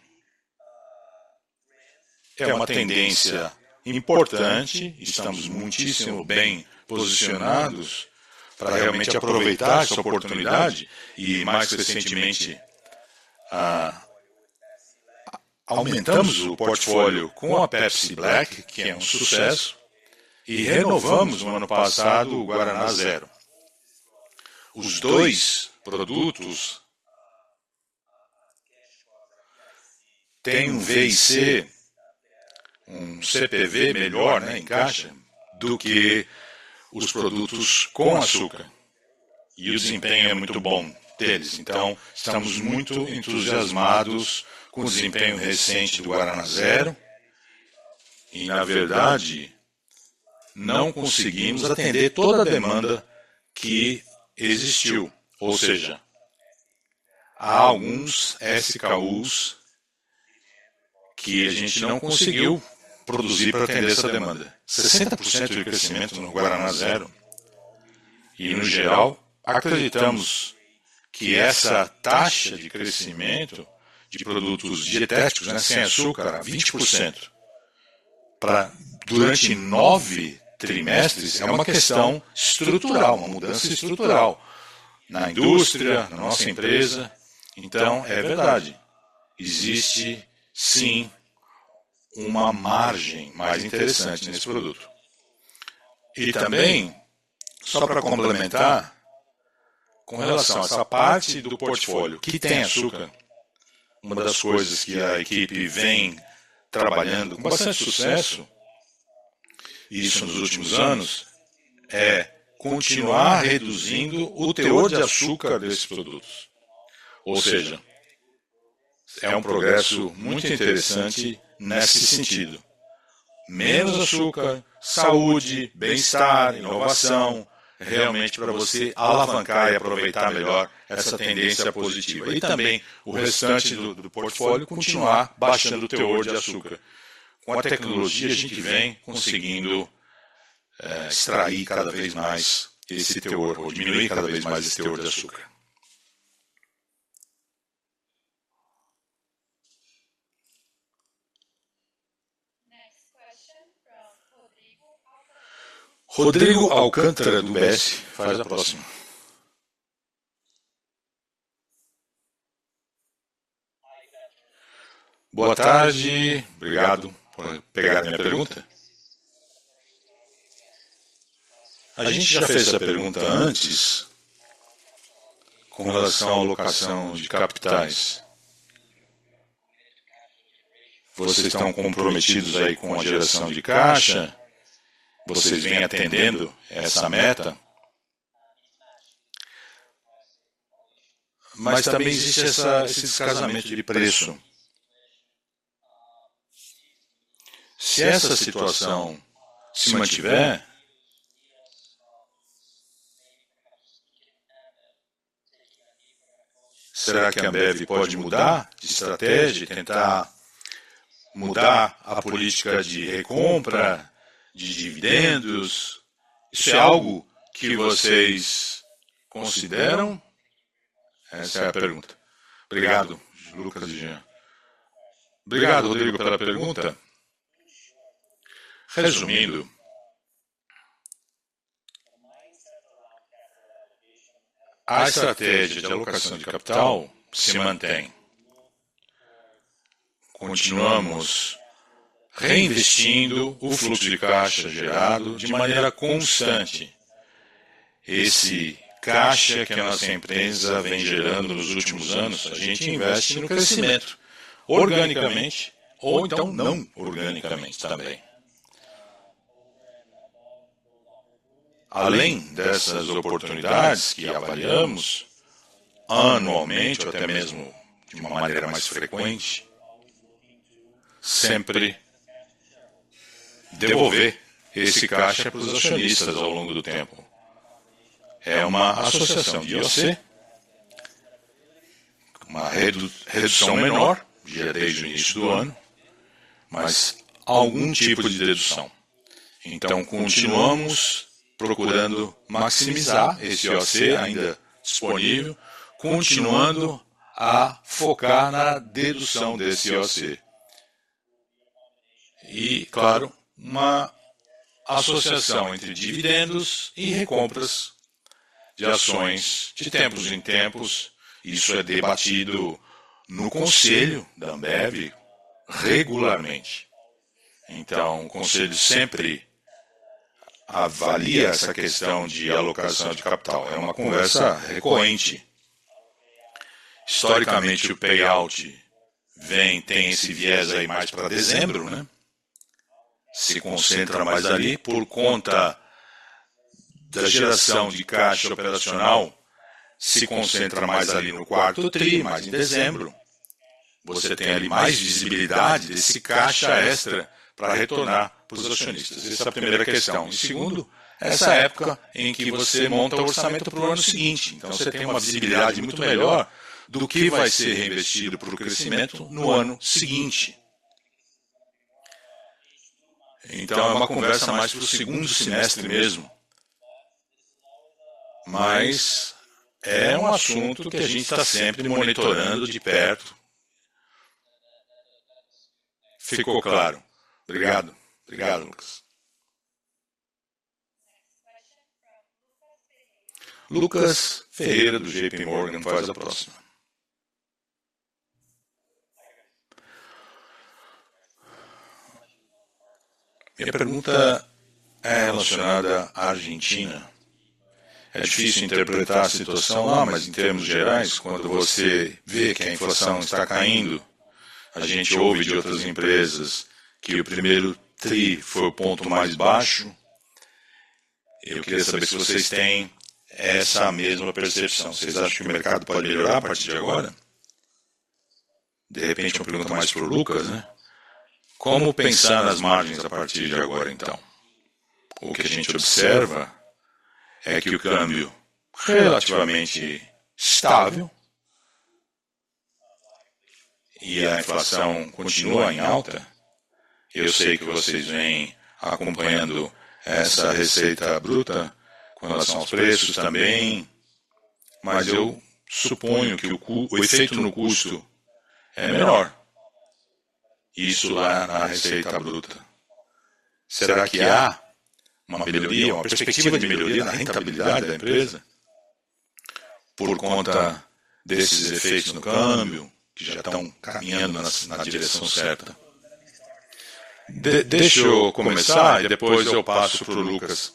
é uma tendência importante, estamos muitíssimo bem posicionados para realmente aproveitar essa oportunidade e, mais recentemente, aumentamos o portfólio com a Pepsi Black, que é um sucesso, e renovamos no ano passado o Guaraná Zero. Os dois produtos têm um VIC, um CPV melhor, né, em caixa, do que os produtos com açúcar. E o desempenho é muito bom deles. Então, estamos muito entusiasmados com o desempenho recente do Guaraná Zero. E, na verdade, não conseguimos atender toda a demanda que existiu. Ou seja, há alguns SKUs que a gente não conseguiu produzir para atender essa demanda. 60% de crescimento no Guaraná Zero. E, no geral, acreditamos que essa taxa de crescimento de produtos dietéticos, né, sem açúcar, 20%, durante 9 trimestres, é uma questão estrutural, uma mudança estrutural na indústria, na nossa empresa. Então, é verdade, existe sim uma margem mais interessante nesse produto. E também, só para complementar, com relação a essa parte do portfólio que tem açúcar, uma das coisas que a equipe vem trabalhando com bastante sucesso, isso nos últimos anos, é continuar reduzindo o teor de açúcar desses produtos. Ou seja, é um progresso muito interessante nesse sentido. Menos açúcar, saúde, bem-estar, inovação, realmente para você alavancar e aproveitar melhor essa tendência positiva. E também o restante do portfólio continuar baixando o teor de açúcar. Com a tecnologia a gente vem conseguindo extrair cada vez mais esse teor, ou diminuir cada vez mais esse teor de açúcar. Rodrigo Alcântara, do BS, faz a próxima. Boa tarde, obrigado por pegar a minha pergunta. A gente já fez essa pergunta antes, com relação à alocação de capitais. Vocês estão comprometidos aí com a geração de caixa? Vocês vêm atendendo essa meta? Mas também existe esse descasamento de preço. Se essa situação se mantiver, será que a Ambev pode mudar de estratégia, tentar mudar a política de recompra, de dividendos? Isso é algo que vocês consideram? Essa é a pergunta. Obrigado, Lucas e Jean. Obrigado, Rodrigo, pela pergunta. Resumindo, a estratégia de alocação de capital se mantém. Continuamos reinvestindo o fluxo de caixa gerado de maneira constante. Esse caixa que a nossa empresa vem gerando nos últimos anos, a gente investe no crescimento, organicamente ou então não organicamente também. Além dessas oportunidades que avaliamos anualmente ou até mesmo de uma maneira mais frequente, sempre devolver esse caixa para os acionistas ao longo do tempo. É uma associação de IOC, uma redução menor, já desde o início do ano, mas algum tipo de dedução. Então, continuamos procurando maximizar esse IOC ainda disponível, continuando a focar na dedução desse IOC. E, claro, uma associação entre dividendos e recompras de ações de tempos em tempos. Isso é debatido no conselho da Ambev regularmente. Então, o conselho sempre avalia essa questão de alocação de capital. É uma conversa recorrente. Historicamente, o payout tem esse viés aí mais para dezembro, né? Se concentra mais ali por conta da geração de caixa operacional, se concentra mais ali no quarto tri, mais em dezembro. Você tem ali mais visibilidade desse caixa extra para retornar para os acionistas. Essa é a primeira questão. E segundo, essa época em que você monta o orçamento para o ano seguinte. Então você tem uma visibilidade muito melhor do que vai ser reinvestido para o crescimento no ano seguinte. Então é uma conversa mais para o segundo semestre mesmo. Mas é um assunto que a gente está sempre monitorando de perto. Ficou claro? Obrigado. Obrigado, Lucas. Lucas Ferreira, do JP Morgan, faz a próxima. Minha pergunta é relacionada à Argentina. É difícil interpretar a situação lá, mas em termos gerais, quando você vê que a inflação está caindo, a gente ouve de outras empresas que o primeiro TRI foi o ponto mais baixo. Eu queria saber se vocês têm essa mesma percepção. Vocês acham que o mercado pode melhorar a partir de agora? De repente, uma pergunta mais para o Lucas, né? Como pensar nas margens a partir de agora, então? O que a gente observa é que o câmbio relativamente estável e a inflação continua em alta. Eu sei que vocês vêm acompanhando essa receita bruta com relação aos preços também, mas eu suponho que o efeito no custo é menor. Isso lá na receita bruta. Será que há uma melhoria, uma perspectiva de melhoria na rentabilidade da empresa por conta desses efeitos no câmbio, que já estão caminhando na direção certa? Deixa eu começar e depois eu passo para o Lucas.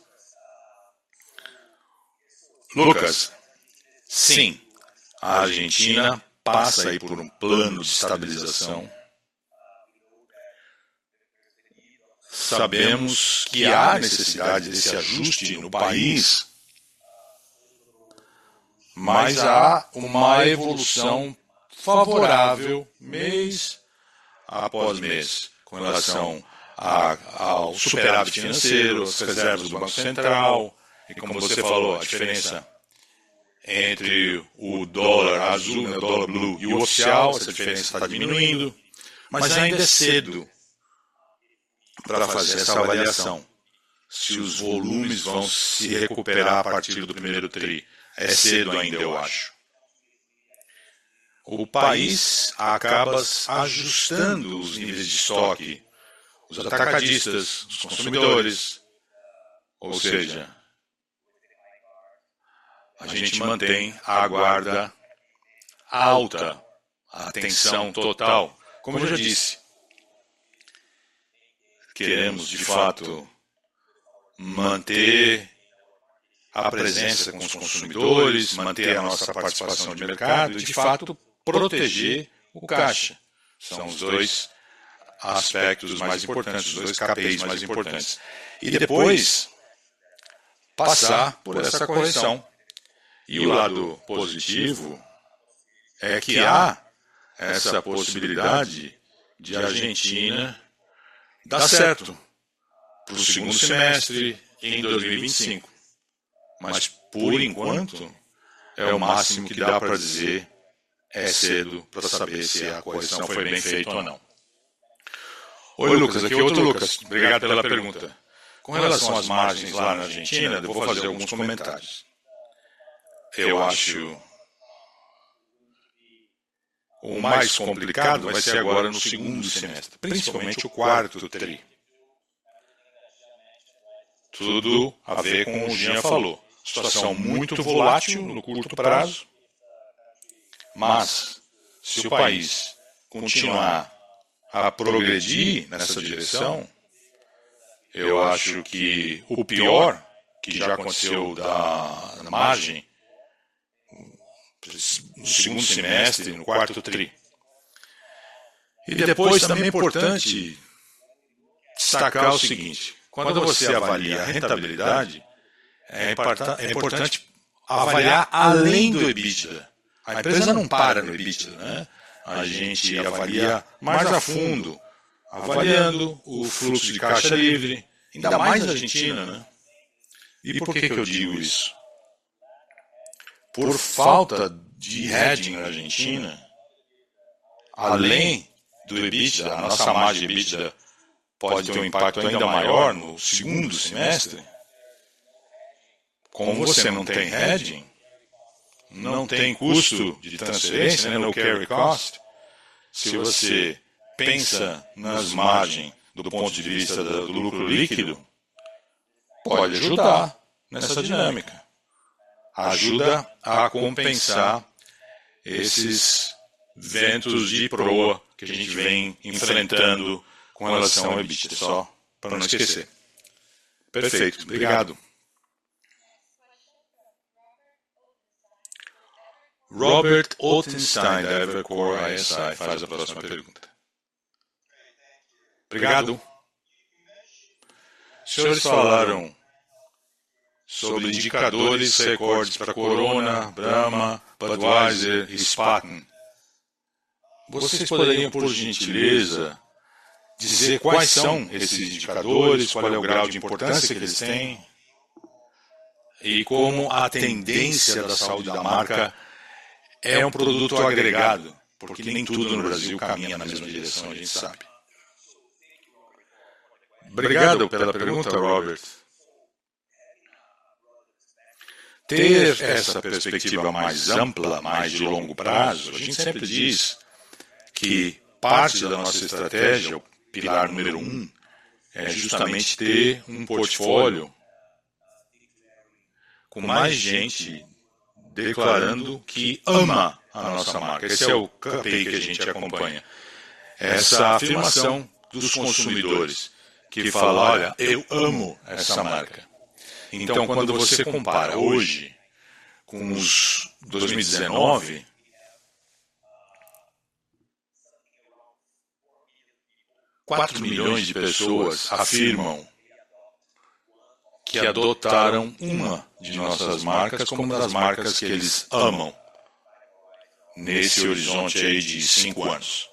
Lucas, sim, a Argentina passa aí por um plano de estabilização. Sabemos que há necessidade desse ajuste no país, mas há uma evolução favorável mês após mês com relação ao superávit financeiro, às reservas do Banco Central, e como você falou, a diferença entre o dólar azul, o dólar blue e o oficial, essa diferença está diminuindo, mas ainda é cedo para fazer essa avaliação. Se os volumes vão se recuperar a partir do primeiro tri, é cedo ainda, eu acho. O país acaba ajustando os níveis de estoque, os atacadistas, os consumidores, ou seja, a gente mantém a guarda alta, a atenção total. Como eu já disse, queremos de fato manter a presença com os consumidores, manter a nossa participação de mercado e de fato proteger o caixa. São os dois aspectos mais importantes, os dois KPIs mais importantes. E depois passar por essa correção. E o lado positivo é que há essa possibilidade de a Argentina dar certo para o segundo semestre em 2025. Mas, por enquanto, é o máximo que dá para dizer, é cedo para saber se a correção foi bem feita ou não. Oi, Lucas, aqui é outro Lucas. Obrigado pela pergunta. Com relação às margens lá na Argentina, eu vou fazer alguns comentários. Eu acho o mais complicado vai ser agora no segundo semestre, principalmente o quarto tri. Tudo a ver com o que o Jean falou. Situação muito volátil no curto prazo, mas se o país continuar a progredir nessa direção, eu acho que o pior que já aconteceu na margem no segundo semestre, no quarto tri. E depois também é importante destacar o seguinte: quando você avalia a rentabilidade, é importante avaliar além do EBITDA. A empresa não para no EBITDA, né? A gente avalia mais a fundo, avaliando o fluxo de caixa livre, ainda mais na Argentina, né? E por que eu digo isso? Por falta de hedging na Argentina, além do EBITDA, a nossa margem de EBITDA pode ter um impacto ainda maior no segundo semestre. Como você não tem hedging, não tem custo de transferência, né, no carry cost, se você pensa nas margens do ponto de vista do lucro líquido, pode ajudar nessa dinâmica. Ajuda a compensar esses ventos de proa que a gente vem enfrentando com relação ao EBITDA, só para não esquecer. Perfeito, obrigado. Robert Ottenstein, da Evercore ISI, faz a próxima pergunta. Obrigado. Os senhores falaram sobre indicadores recordes para Corona, Brahma, Budweiser e Spaten. Vocês poderiam, por gentileza, dizer quais são esses indicadores, qual é o grau de importância que eles têm? e como a tendência da saúde da marca é um produto agregado, porque nem tudo no Brasil caminha na mesma direção, a gente sabe. Obrigado pela pergunta, Robert. Ter essa perspectiva mais ampla, mais de longo prazo, a gente sempre diz que parte da nossa estratégia, o pilar número 1, é justamente ter um portfólio com mais gente declarando que ama a nossa marca. Esse é o KPI que a gente acompanha. Essa afirmação dos consumidores que fala, olha, eu amo essa marca. Então, quando você compara hoje com os 2019, quatro milhões de pessoas afirmam que adotaram uma de nossas marcas como uma das marcas que eles amam nesse horizonte aí de 5 anos.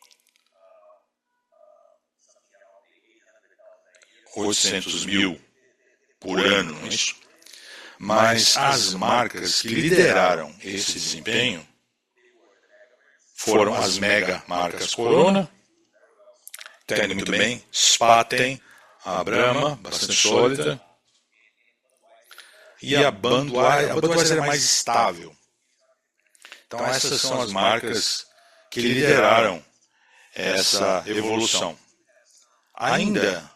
800 mil por ano, não é isso? Mas as marcas que lideraram esse desempenho foram as mega marcas Corona, entende muito bem, Spaten, a Brahma, bastante sólida, e a Budweiser é mais estável. Então essas são as marcas que lideraram essa evolução. Ainda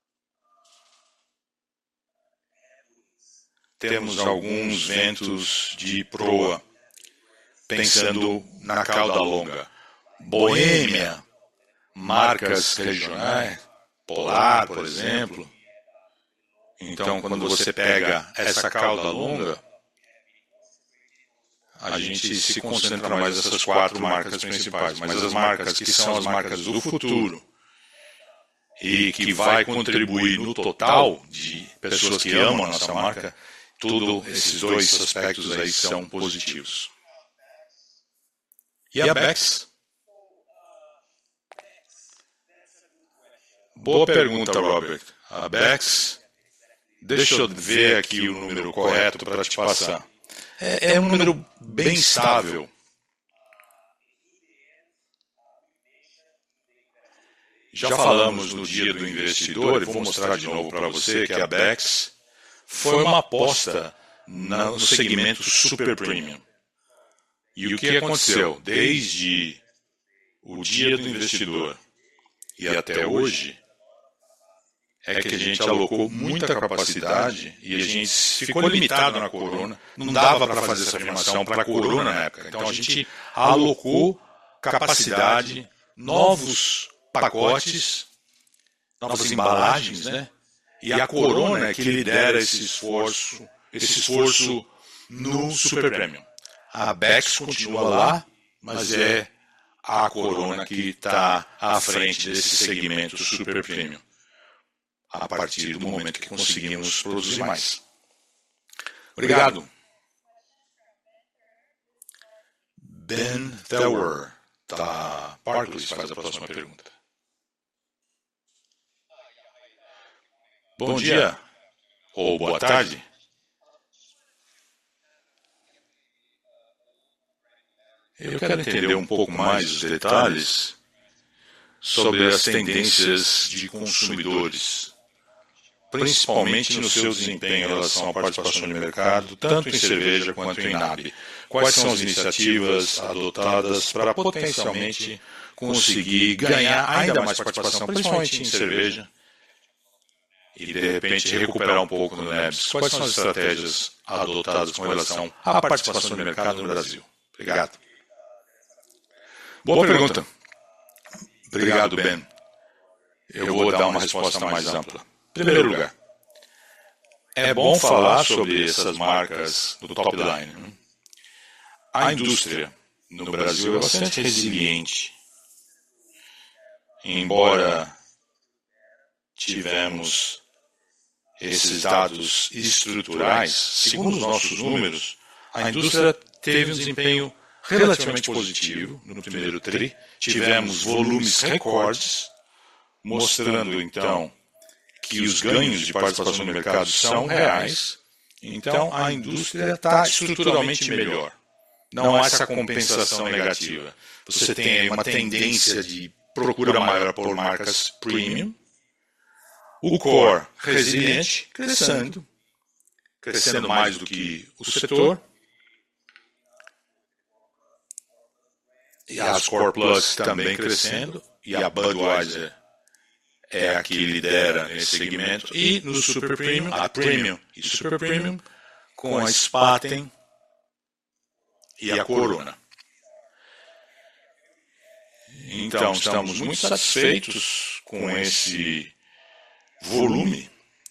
temos alguns ventos de proa, pensando na cauda longa. Boêmia, marcas regionais, Polar, por exemplo. Então, quando você pega essa cauda longa, a gente se concentra mais nessas 4 marcas principais. Mas as marcas que são as marcas do futuro e que vai contribuir no total de pessoas que amam a nossa marca, todos esses 2 aspectos aí são positivos. E a Beck's? Boa pergunta, Robert. A Beck's, deixa eu ver aqui o número correto para te passar. É um número bem estável. Já falamos no dia do investidor, e vou mostrar de novo para você que a Beck's foi uma aposta no segmento super premium. E o que aconteceu? Desde o dia do investidor e até hoje, é que a gente alocou muita capacidade e a gente ficou limitado na Corona. Não dava para fazer essa afirmação para a Corona na época. Então a gente alocou capacidade, novos pacotes, novas embalagens, né? E a Corona é que lidera esse esforço no Super Premium. A Beck's continua lá, mas é a Corona que está à frente desse segmento Super Premium, a partir do momento que conseguimos produzir mais. Obrigado. Ben Tower, da Barclays, faz a próxima pergunta. Bom dia, ou boa tarde. Eu quero entender um pouco mais os detalhes sobre as tendências de consumidores, principalmente no seu desempenho em relação à participação de mercado, tanto em cerveja quanto em NAB. Quais são as iniciativas adotadas para potencialmente conseguir ganhar ainda mais participação, principalmente em cerveja, e de repente recuperar um pouco no NABs? Quais são as estratégias adotadas com relação à participação de mercado no Brasil? Obrigado. Boa pergunta. Obrigado, Ben. Eu vou dar uma resposta mais ampla. Em primeiro lugar, é bom falar sobre essas marcas do top line. A indústria no Brasil é bastante resiliente. Embora tivemos esses dados estruturais, segundo os nossos números, a indústria teve um desempenho relativamente positivo no primeiro TRI. Tivemos volumes recordes, mostrando então que os ganhos de participação no mercado são reais Então, a indústria está estruturalmente melhor. Não há essa compensação negativa. Você tem aí uma tendência de procura maior por marcas premium. O core resiliente crescendo mais do que o setor. E as Core Plus também crescendo. E a Budweiser é a que lidera esse segmento. E no Super Premium, a Premium e Super Premium, com a Spaten e a Corona. Então, estamos muito satisfeitos com esse volume.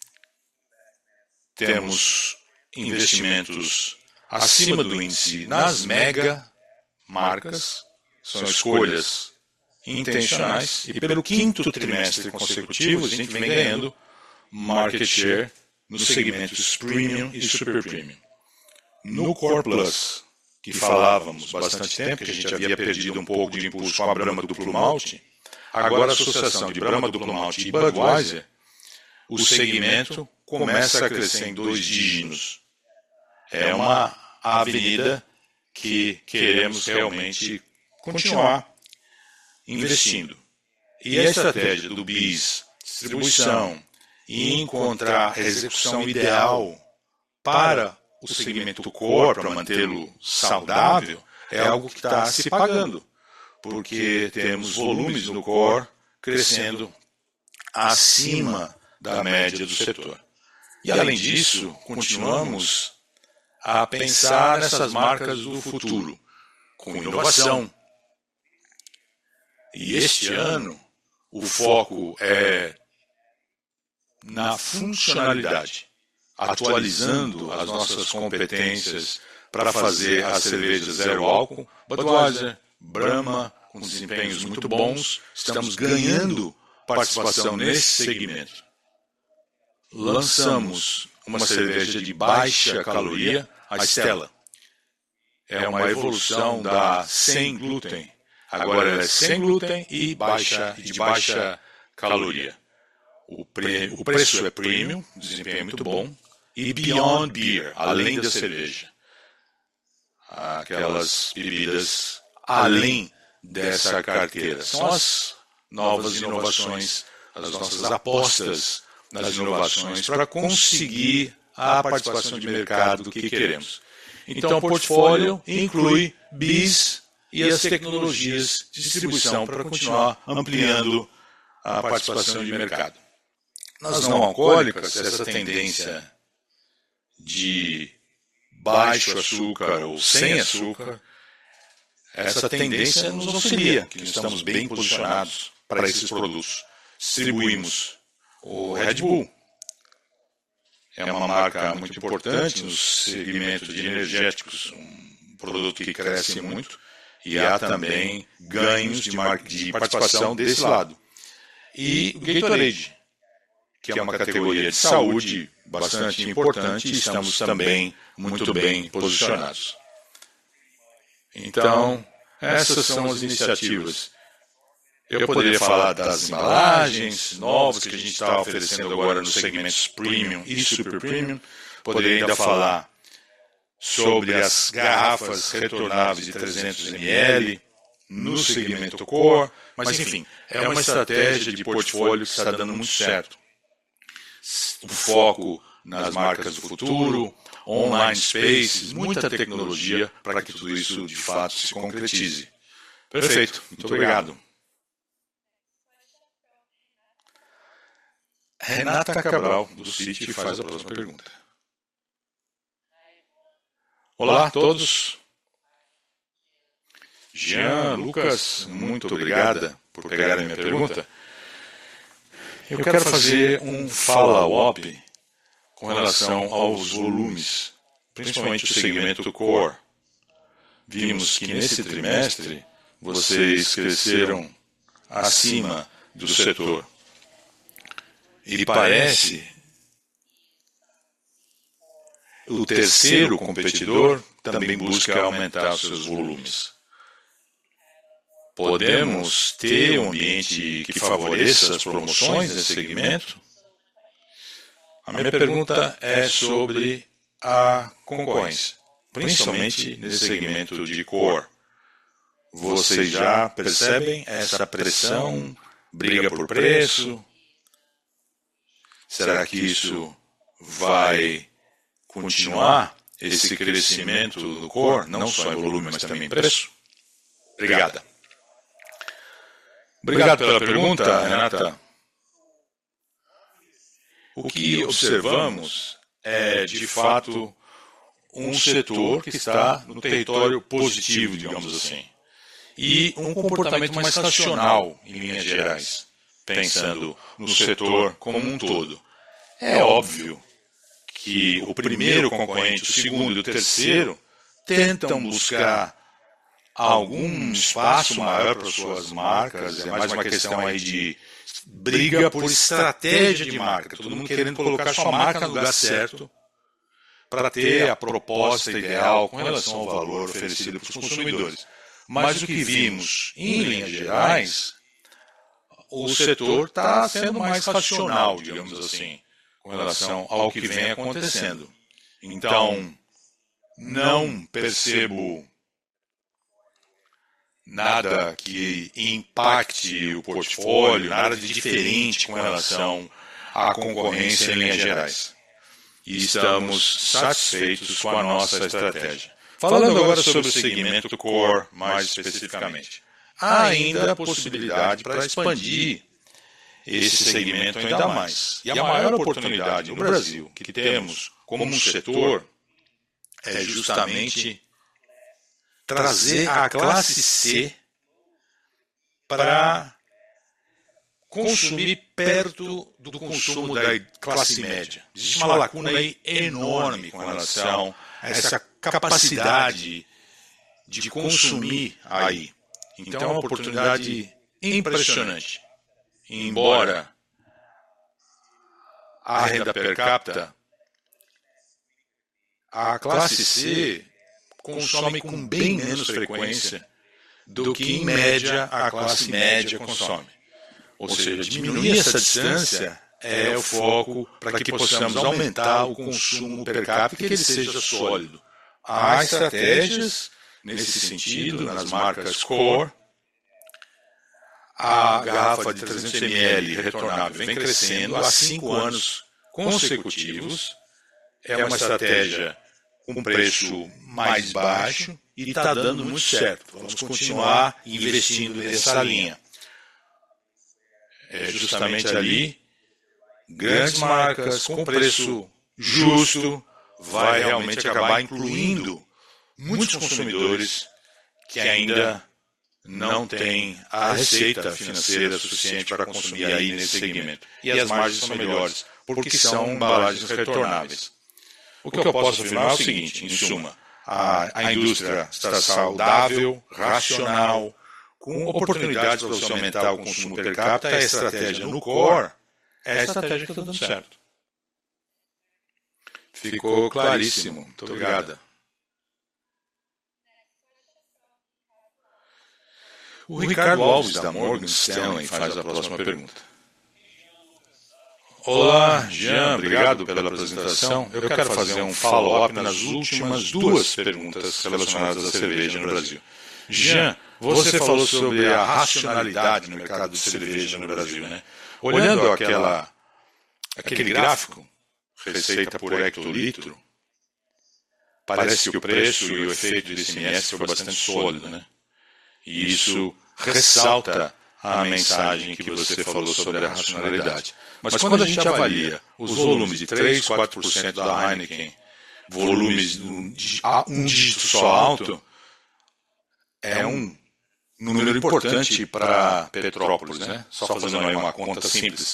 Temos investimentos acima do índice nas mega marcas, são escolhas intencionais, e pelo quinto trimestre consecutivo a gente vem ganhando market share nos segmentos Premium e Super Premium. No Core Plus, que falávamos bastante tempo, que a gente havia perdido um pouco de impulso com a Brahma Duplo Malte, agora a associação de Brahma Duplo Malte e Budweiser, o segmento começa a crescer em 2 dígitos. É uma avenida que queremos realmente continuar investindo. E a estratégia do BIS, distribuição, e encontrar a execução ideal para o segmento core, para mantê-lo saudável, é algo que está se pagando, porque temos volumes no core crescendo acima da média do setor. E além disso, continuamos a pensar nessas marcas do futuro, com inovação. E este ano, o foco é na funcionalidade, atualizando as nossas competências para fazer as cervejas zero álcool, Budweiser, Brahma, com desempenhos muito bons. Estamos ganhando participação nesse segmento. Lançamos uma cerveja de baixa caloria, a Stella. É uma evolução da sem glúten. Agora ela é sem glúten e de baixa caloria. O preço é premium, desempenho muito bom. E Beyond Beer, além da cerveja. Aquelas bebidas além dessa carteira. São as novas inovações, as nossas apostas nas inovações para conseguir a participação de mercado que queremos. Então, o portfólio inclui BIS e as tecnologias de distribuição para continuar ampliando a participação de mercado. Nas não alcoólicas, essa tendência de baixo açúcar ou sem açúcar, essa tendência nos auxilia, que estamos bem posicionados para esses produtos. Distribuímos o Red Bull. É uma marca muito importante no segmento de energéticos, um produto que cresce muito, e há também ganhos de participação desse lado. E o Gatorade, que é uma categoria de saúde bastante importante, e estamos também muito bem posicionados. Então, essas são as iniciativas. Eu poderia falar das embalagens novas que a gente está oferecendo agora nos segmentos Premium e Super Premium. Poderia ainda falar sobre as garrafas retornáveis de 300 ml no segmento Core. Mas, enfim, é uma estratégia de portfólio que está dando muito certo. O foco nas marcas do futuro, online spaces, muita tecnologia para que tudo isso de fato se concretize. Perfeito, muito obrigado. Renata Cabral, do Citi, faz a próxima pergunta. Olá a todos. Jean, Lucas, muito obrigada por pegar a minha pergunta. Eu quero fazer um follow-up com relação aos volumes, principalmente o segmento Core. Vimos que nesse trimestre vocês cresceram acima do setor. E parece o terceiro competidor também busca aumentar os seus volumes. Podemos ter um ambiente que favoreça as promoções nesse segmento? A minha pergunta é sobre a concorrência, principalmente nesse segmento de core. Vocês já percebem essa pressão, briga por preço? Será que isso vai continuar, esse crescimento do core, não só em volume, mas também em preço? Obrigado. Obrigado pela pergunta, Renata. O que observamos é, de fato, um setor que está no território positivo, digamos assim, e um comportamento mais racional, em linhas gerais, pensando no setor como um todo. É óbvio que o primeiro concorrente, o segundo e o terceiro tentam buscar algum espaço maior para suas marcas, é mais uma questão aí de briga por estratégia de marca, todo mundo querendo colocar sua marca no lugar certo para ter a proposta ideal com relação ao valor oferecido para os consumidores. Mas o que vimos, em linhas gerais, o setor está sendo mais racional, digamos assim, com relação ao que vem acontecendo. Então, não percebo nada que impacte o portfólio, nada de diferente com relação à concorrência em linhas gerais. E estamos satisfeitos com a nossa estratégia. Falando agora sobre o segmento core, mais especificamente, há ainda a possibilidade para expandir esse segmento ainda mais. E a maior oportunidade no Brasil que temos como um setor é justamente trazer a classe C para consumir perto do consumo da classe média. Existe uma lacuna aí enorme com relação a essa capacidade de consumir aí. Então é uma oportunidade impressionante. Embora a renda per capita, a classe C consome com bem menos frequência do que, em média, a classe média consome. Ou seja, diminuir essa distância é o foco para que possamos aumentar o consumo per capita e que ele seja sólido. Há estratégias nesse sentido, nas marcas core. A garrafa de 300 ml retornável vem crescendo há 5 anos consecutivos. É uma estratégia com preço mais baixo e está dando muito certo. Vamos continuar investindo nessa linha. É justamente ali, grandes marcas com preço justo, vai realmente acabar incluindo muitos consumidores que ainda não têm a receita financeira suficiente para consumir aí nesse segmento. E as margens são melhores, porque são embalagens retornáveis. O que eu posso afirmar é o seguinte, em suma, a indústria está saudável, racional, com oportunidades para você aumentar o consumo per capita, a estratégia no core é a estratégia que está dando certo. Ficou claríssimo. Muito obrigado. O Ricardo Alves, da Morgan Stanley, faz a próxima pergunta. Olá, Jean, obrigado pela apresentação. Eu quero fazer um follow-up nas últimas 2 perguntas relacionadas à cerveja no Brasil. Jean, você falou sobre a racionalidade no mercado de cerveja no Brasil, né? Olhando aquele gráfico, receita por hectolitro, parece que o preço e o efeito do ICMS foi bastante sólido, né? E isso ressalta a mensagem que você falou sobre a racionalidade. Mas quando a gente avalia os volumes de 3, 4% da Heineken, volumes de um dígito só alto, é um número importante para Petrópolis, né? Só fazendo aí uma conta simples.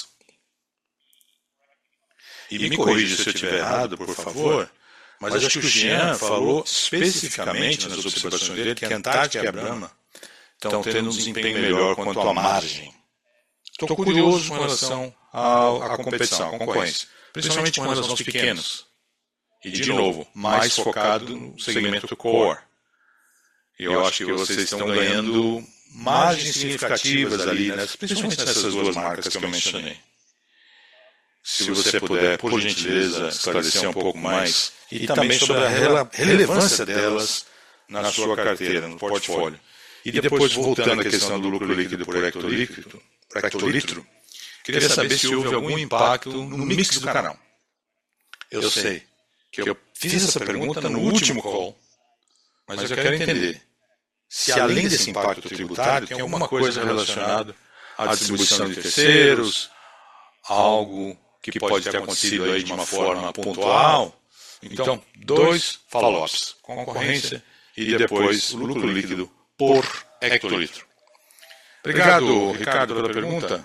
E me corrija se eu estiver errado, por favor, mas acho que o Jean falou especificamente nas observações dele que a Antártica e a Brahma estão tendo um desempenho melhor quanto à margem. Estou curioso com relação à competição, à concorrência, principalmente com relação aos pequenos. E, de novo, mais focado no segmento core. Eu acho que vocês estão ganhando margens significativas ali, né, principalmente nessas 2 marcas que eu mencionei. se você puder, por gentileza, esclarecer um pouco mais e também sobre a relevância delas na sua carteira, no portfólio. E depois, voltando à questão do lucro líquido por hectolitro, queria saber se houve algum impacto no mix do canal. Eu sei que eu fiz essa pergunta no último call, mas eu quero entender se além desse impacto tributário tem alguma coisa relacionada à distribuição de terceiros, algo que pode ter acontecido aí de uma forma pontual. Então, 2 follow-ups, concorrência e depois o lucro líquido por hectolitro. Obrigado, Ricardo, pela pergunta.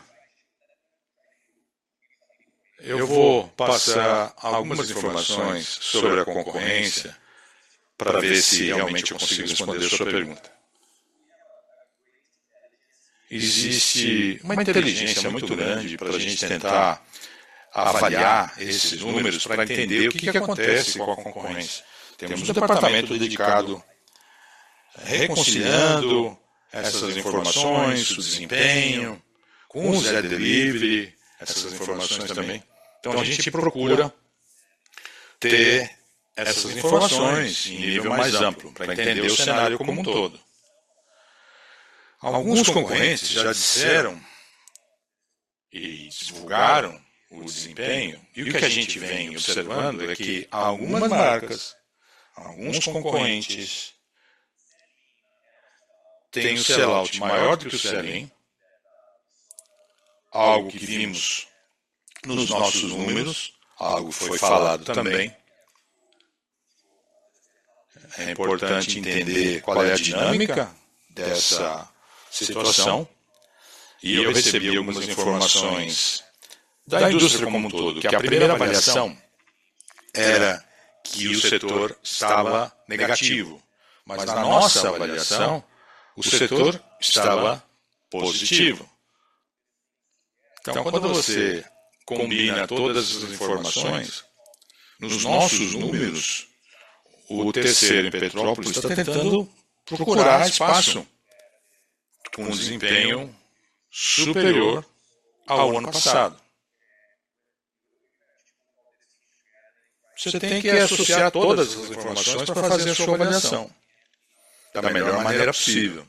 Eu vou passar algumas informações sobre a concorrência para ver se realmente eu consigo responder a sua pergunta. Existe uma inteligência muito grande para a gente tentar avaliar esses números para entender o que acontece com a concorrência. Temos um departamento dedicado reconciliando essas informações, o desempenho, com o Zé Delivery, essas informações também. Então a gente procura ter essas informações em nível mais amplo, para entender o cenário como um todo. Alguns concorrentes já disseram e divulgaram o desempenho, e o que a gente vem observando é que algumas marcas, alguns concorrentes têm o sell-out maior do que o sell-in, algo que vimos nos nossos números, algo que foi falado também. É importante entender qual é a dinâmica dessa situação, e eu recebi algumas informações da indústria como um todo, que a primeira avaliação era que o setor estava negativo, mas na nossa avaliação o setor estava positivo. Então, quando você combina todas as informações, nos nossos números, o terceiro em Petrópolis está tentando procurar espaço com desempenho superior ao ano passado. Você tem que associar todas as informações para fazer a sua avaliação da melhor maneira possível.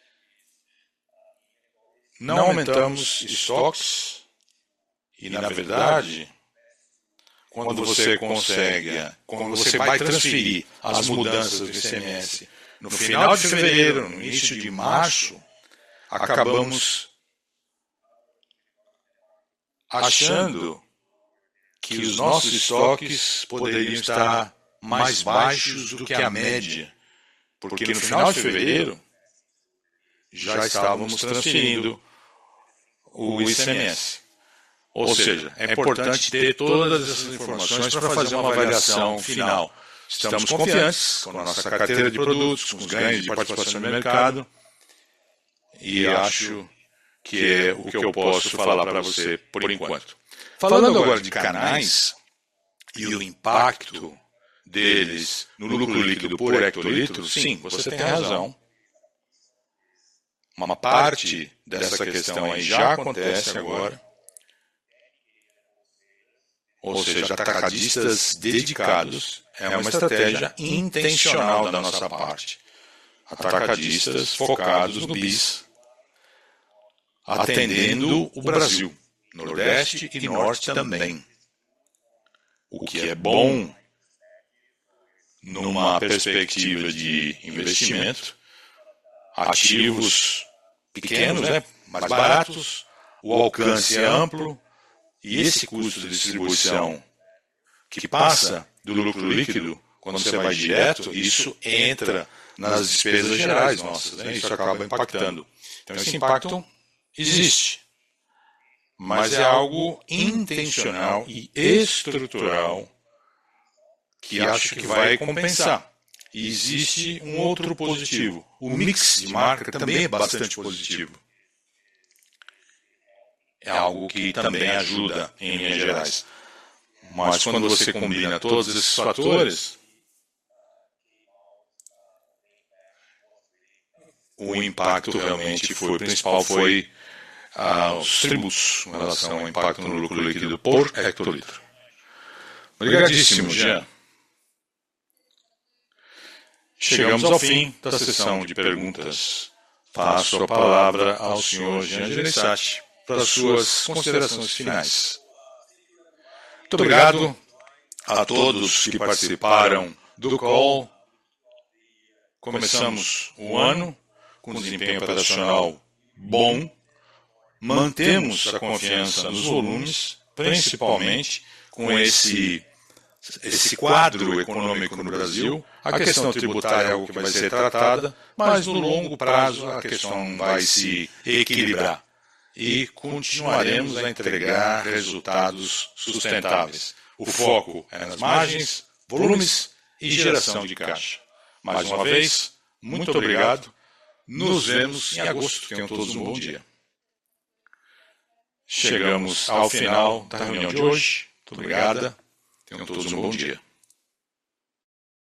Não aumentamos estoques e, na verdade, quando você vai transferir as mudanças do ICMS no final de fevereiro, no início de março, acabamos achando que os nossos estoques poderiam estar mais baixos do que a média, porque no final de fevereiro já estávamos transferindo o ICMS. Ou seja, é importante ter todas essas informações para fazer uma avaliação final. Estamos confiantes com a nossa carteira de produtos, com os ganhos de participação no mercado, e acho que é o que eu posso falar para você por enquanto. Falando agora de canais e o impacto deles no lucro líquido por hectolitro, sim, você tem razão. Uma parte dessa questão aí já acontece agora. Ou seja, atacadistas dedicados é uma estratégia intencional da nossa parte. Atacadistas focados no BIS, atendendo o Brasil, Nordeste e Norte também. O que é bom numa perspectiva de investimento, ativos pequenos, mais baratos, o alcance é amplo, e esse custo de distribuição que passa do lucro líquido, quando você vai direto, isso entra nas despesas gerais nossas, isso acaba impactando. Então esse impacto existe, mas é algo intencional e estrutural que acho que vai compensar. E existe um outro positivo. O mix de marca também é bastante positivo. É algo que também ajuda em linhas gerais. Mas quando você combina todos esses fatores, o impacto realmente foi, o principal foi aos tributos em relação ao impacto no lucro líquido por hectolitro. Obrigadíssimo, Jean. Chegamos ao fim da sessão de perguntas. Passo a palavra ao senhor Jean Gereissati para suas considerações finais. Muito obrigado a todos que participaram do call. Começamos o ano com desempenho operacional bom, mantemos a confiança nos volumes, principalmente com esse quadro econômico no Brasil. A questão tributária é algo que vai ser tratada, mas no longo prazo a questão vai se equilibrar e continuaremos a entregar resultados sustentáveis. O foco é nas margens, volumes e geração de caixa. Mais uma vez, muito obrigado. Nos vemos em agosto. Tenham todos um bom dia. Chegamos ao final da reunião de hoje. Muito obrigada. Tenham todos um bom dia.